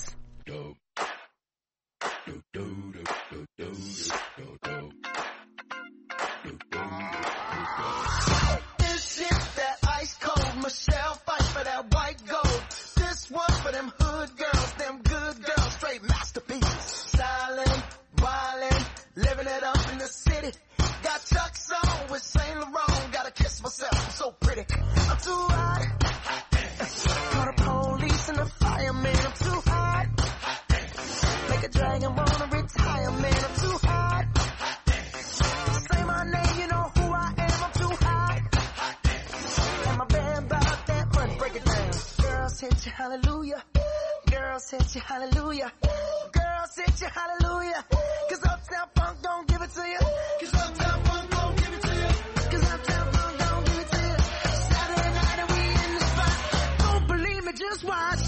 Michelle fight for that white gold. This one for them hood girls, them good girls, straight masterpieces. Stylin', wildin', living it up in the city. Got Chuck's on with Saint Laurent. Gotta kiss myself, I'm so pretty. I'm too hot. Call the police and the fireman. I'm too hot. Make a dragon wanna retire, man. I'm too hot. Say my name, you know who I am. I'm too hot. And my band bought that money. Break it down. Girls hit you, hallelujah. Girls hit you, hallelujah. Girls hit you, hallelujah. Cause Uptown Funk don't give it to you. Cause Uptown Funk don't give it to you. Cause Uptown Funk don't give it to you. Saturday night and we in the spot. Don't believe me, just watch.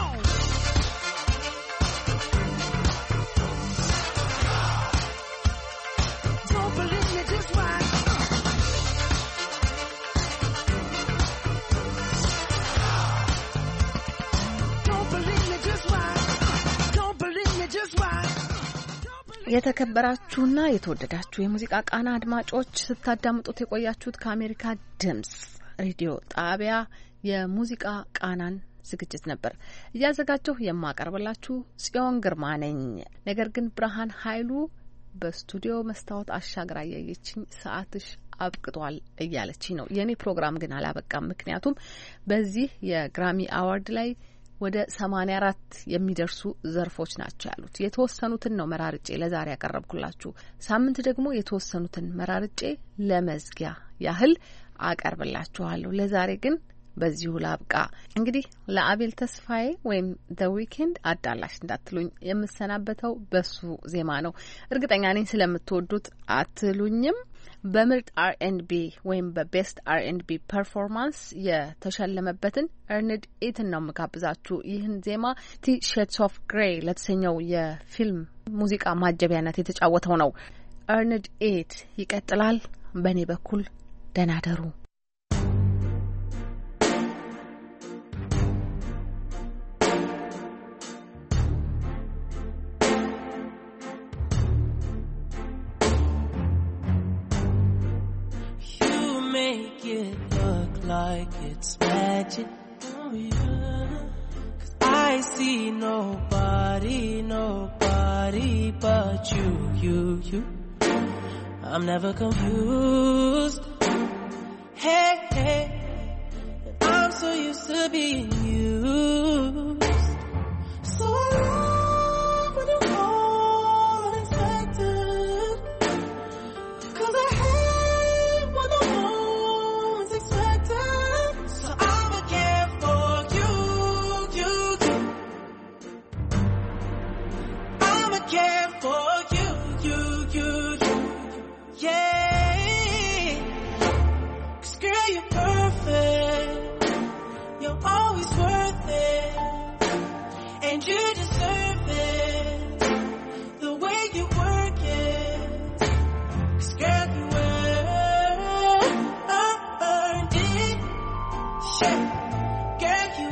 Don't believe me, just watch. የተከበራችሁና የተወደዳችሁ የሙዚቃ ቃና አድማጮች ስታዳምጡት የቆያችሁት ከአሜሪካ ድምጽ ሬዲዮ ጣቢያ የሙዚቃ ቃናን ዝግጅት ነበር። እያዘጋጀሁ የማቀርብላችሁ ጽዮን ግርማ ነኝ። ነገር ግን ብርሃን ኃይሉ በስቱዲዮ መስታወት አሻግራ ያየችኝ ሰዓትሽ አብቅቷል እያለችኝ ነው። የኔ ፕሮግራም ግን አላበቃም። ምክንያቱም በዚህ የግራሚ አዋርድ ላይ ወደ ሰማንያ አራት የሚደርሱ ዘርፎች ናቸው ያሉት። የተወሰኑትን ነው መራርጬ ለዛሬ ያቀረብኩላችሁ። ሳምንት ደግሞ የተወሰኑትን መራርጬ ለመዝጊያ ያህል አቀርብላችኋለሁ። ለዛሬ ግን በዚሁ ላብቃ። እንግዲህ ለአቤል ተስፋዬ ወይም ዘ ዊኬንድ አዳላሽ እንዳትሉኝ የምሰናበተው በሱ ዜማ ነው። እርግጠኛ ነኝ ስለምትወዱት አትሉኝም። በምርጥ አር ኤንድ ቢ ወይም በቤስት አር ኤንድ ቢ ፐርፎርማንስ የተሸለመበትን ኤርንድ ኢትን ነው የምጋብዛችሁ። ይህን ዜማ ቲ ሼድስ ኦፍ ግሬይ ለተሰኘው የፊልም ሙዚቃ ማጀቢያነት የተጫወተው ነው። ኤርንድ ኢት ይቀጥላል። በእኔ በኩል ደህና ደሩ። Make it look like it's magic. Oh yeah. 'Cause I see nobody, nobody but you, you, you. I'm never confused. Hey, hey. I'm so used to being used. So I love when you call unexpected. 'Cause I hate care for you, you, you, you, yeah. 'Cause girl, you're perfect. You're always worth it, and you deserve it. The way you work it, 'cause girl, you earned it. Yeah, girl, you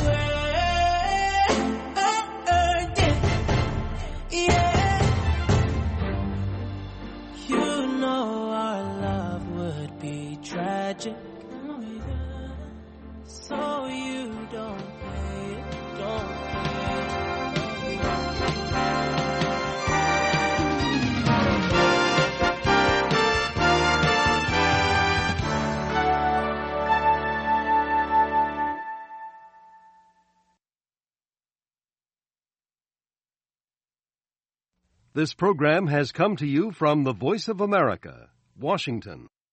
earned it. Yeah. Tragic, so you don't play it, don't play it. This program has come to you from the Voice of America, Washington.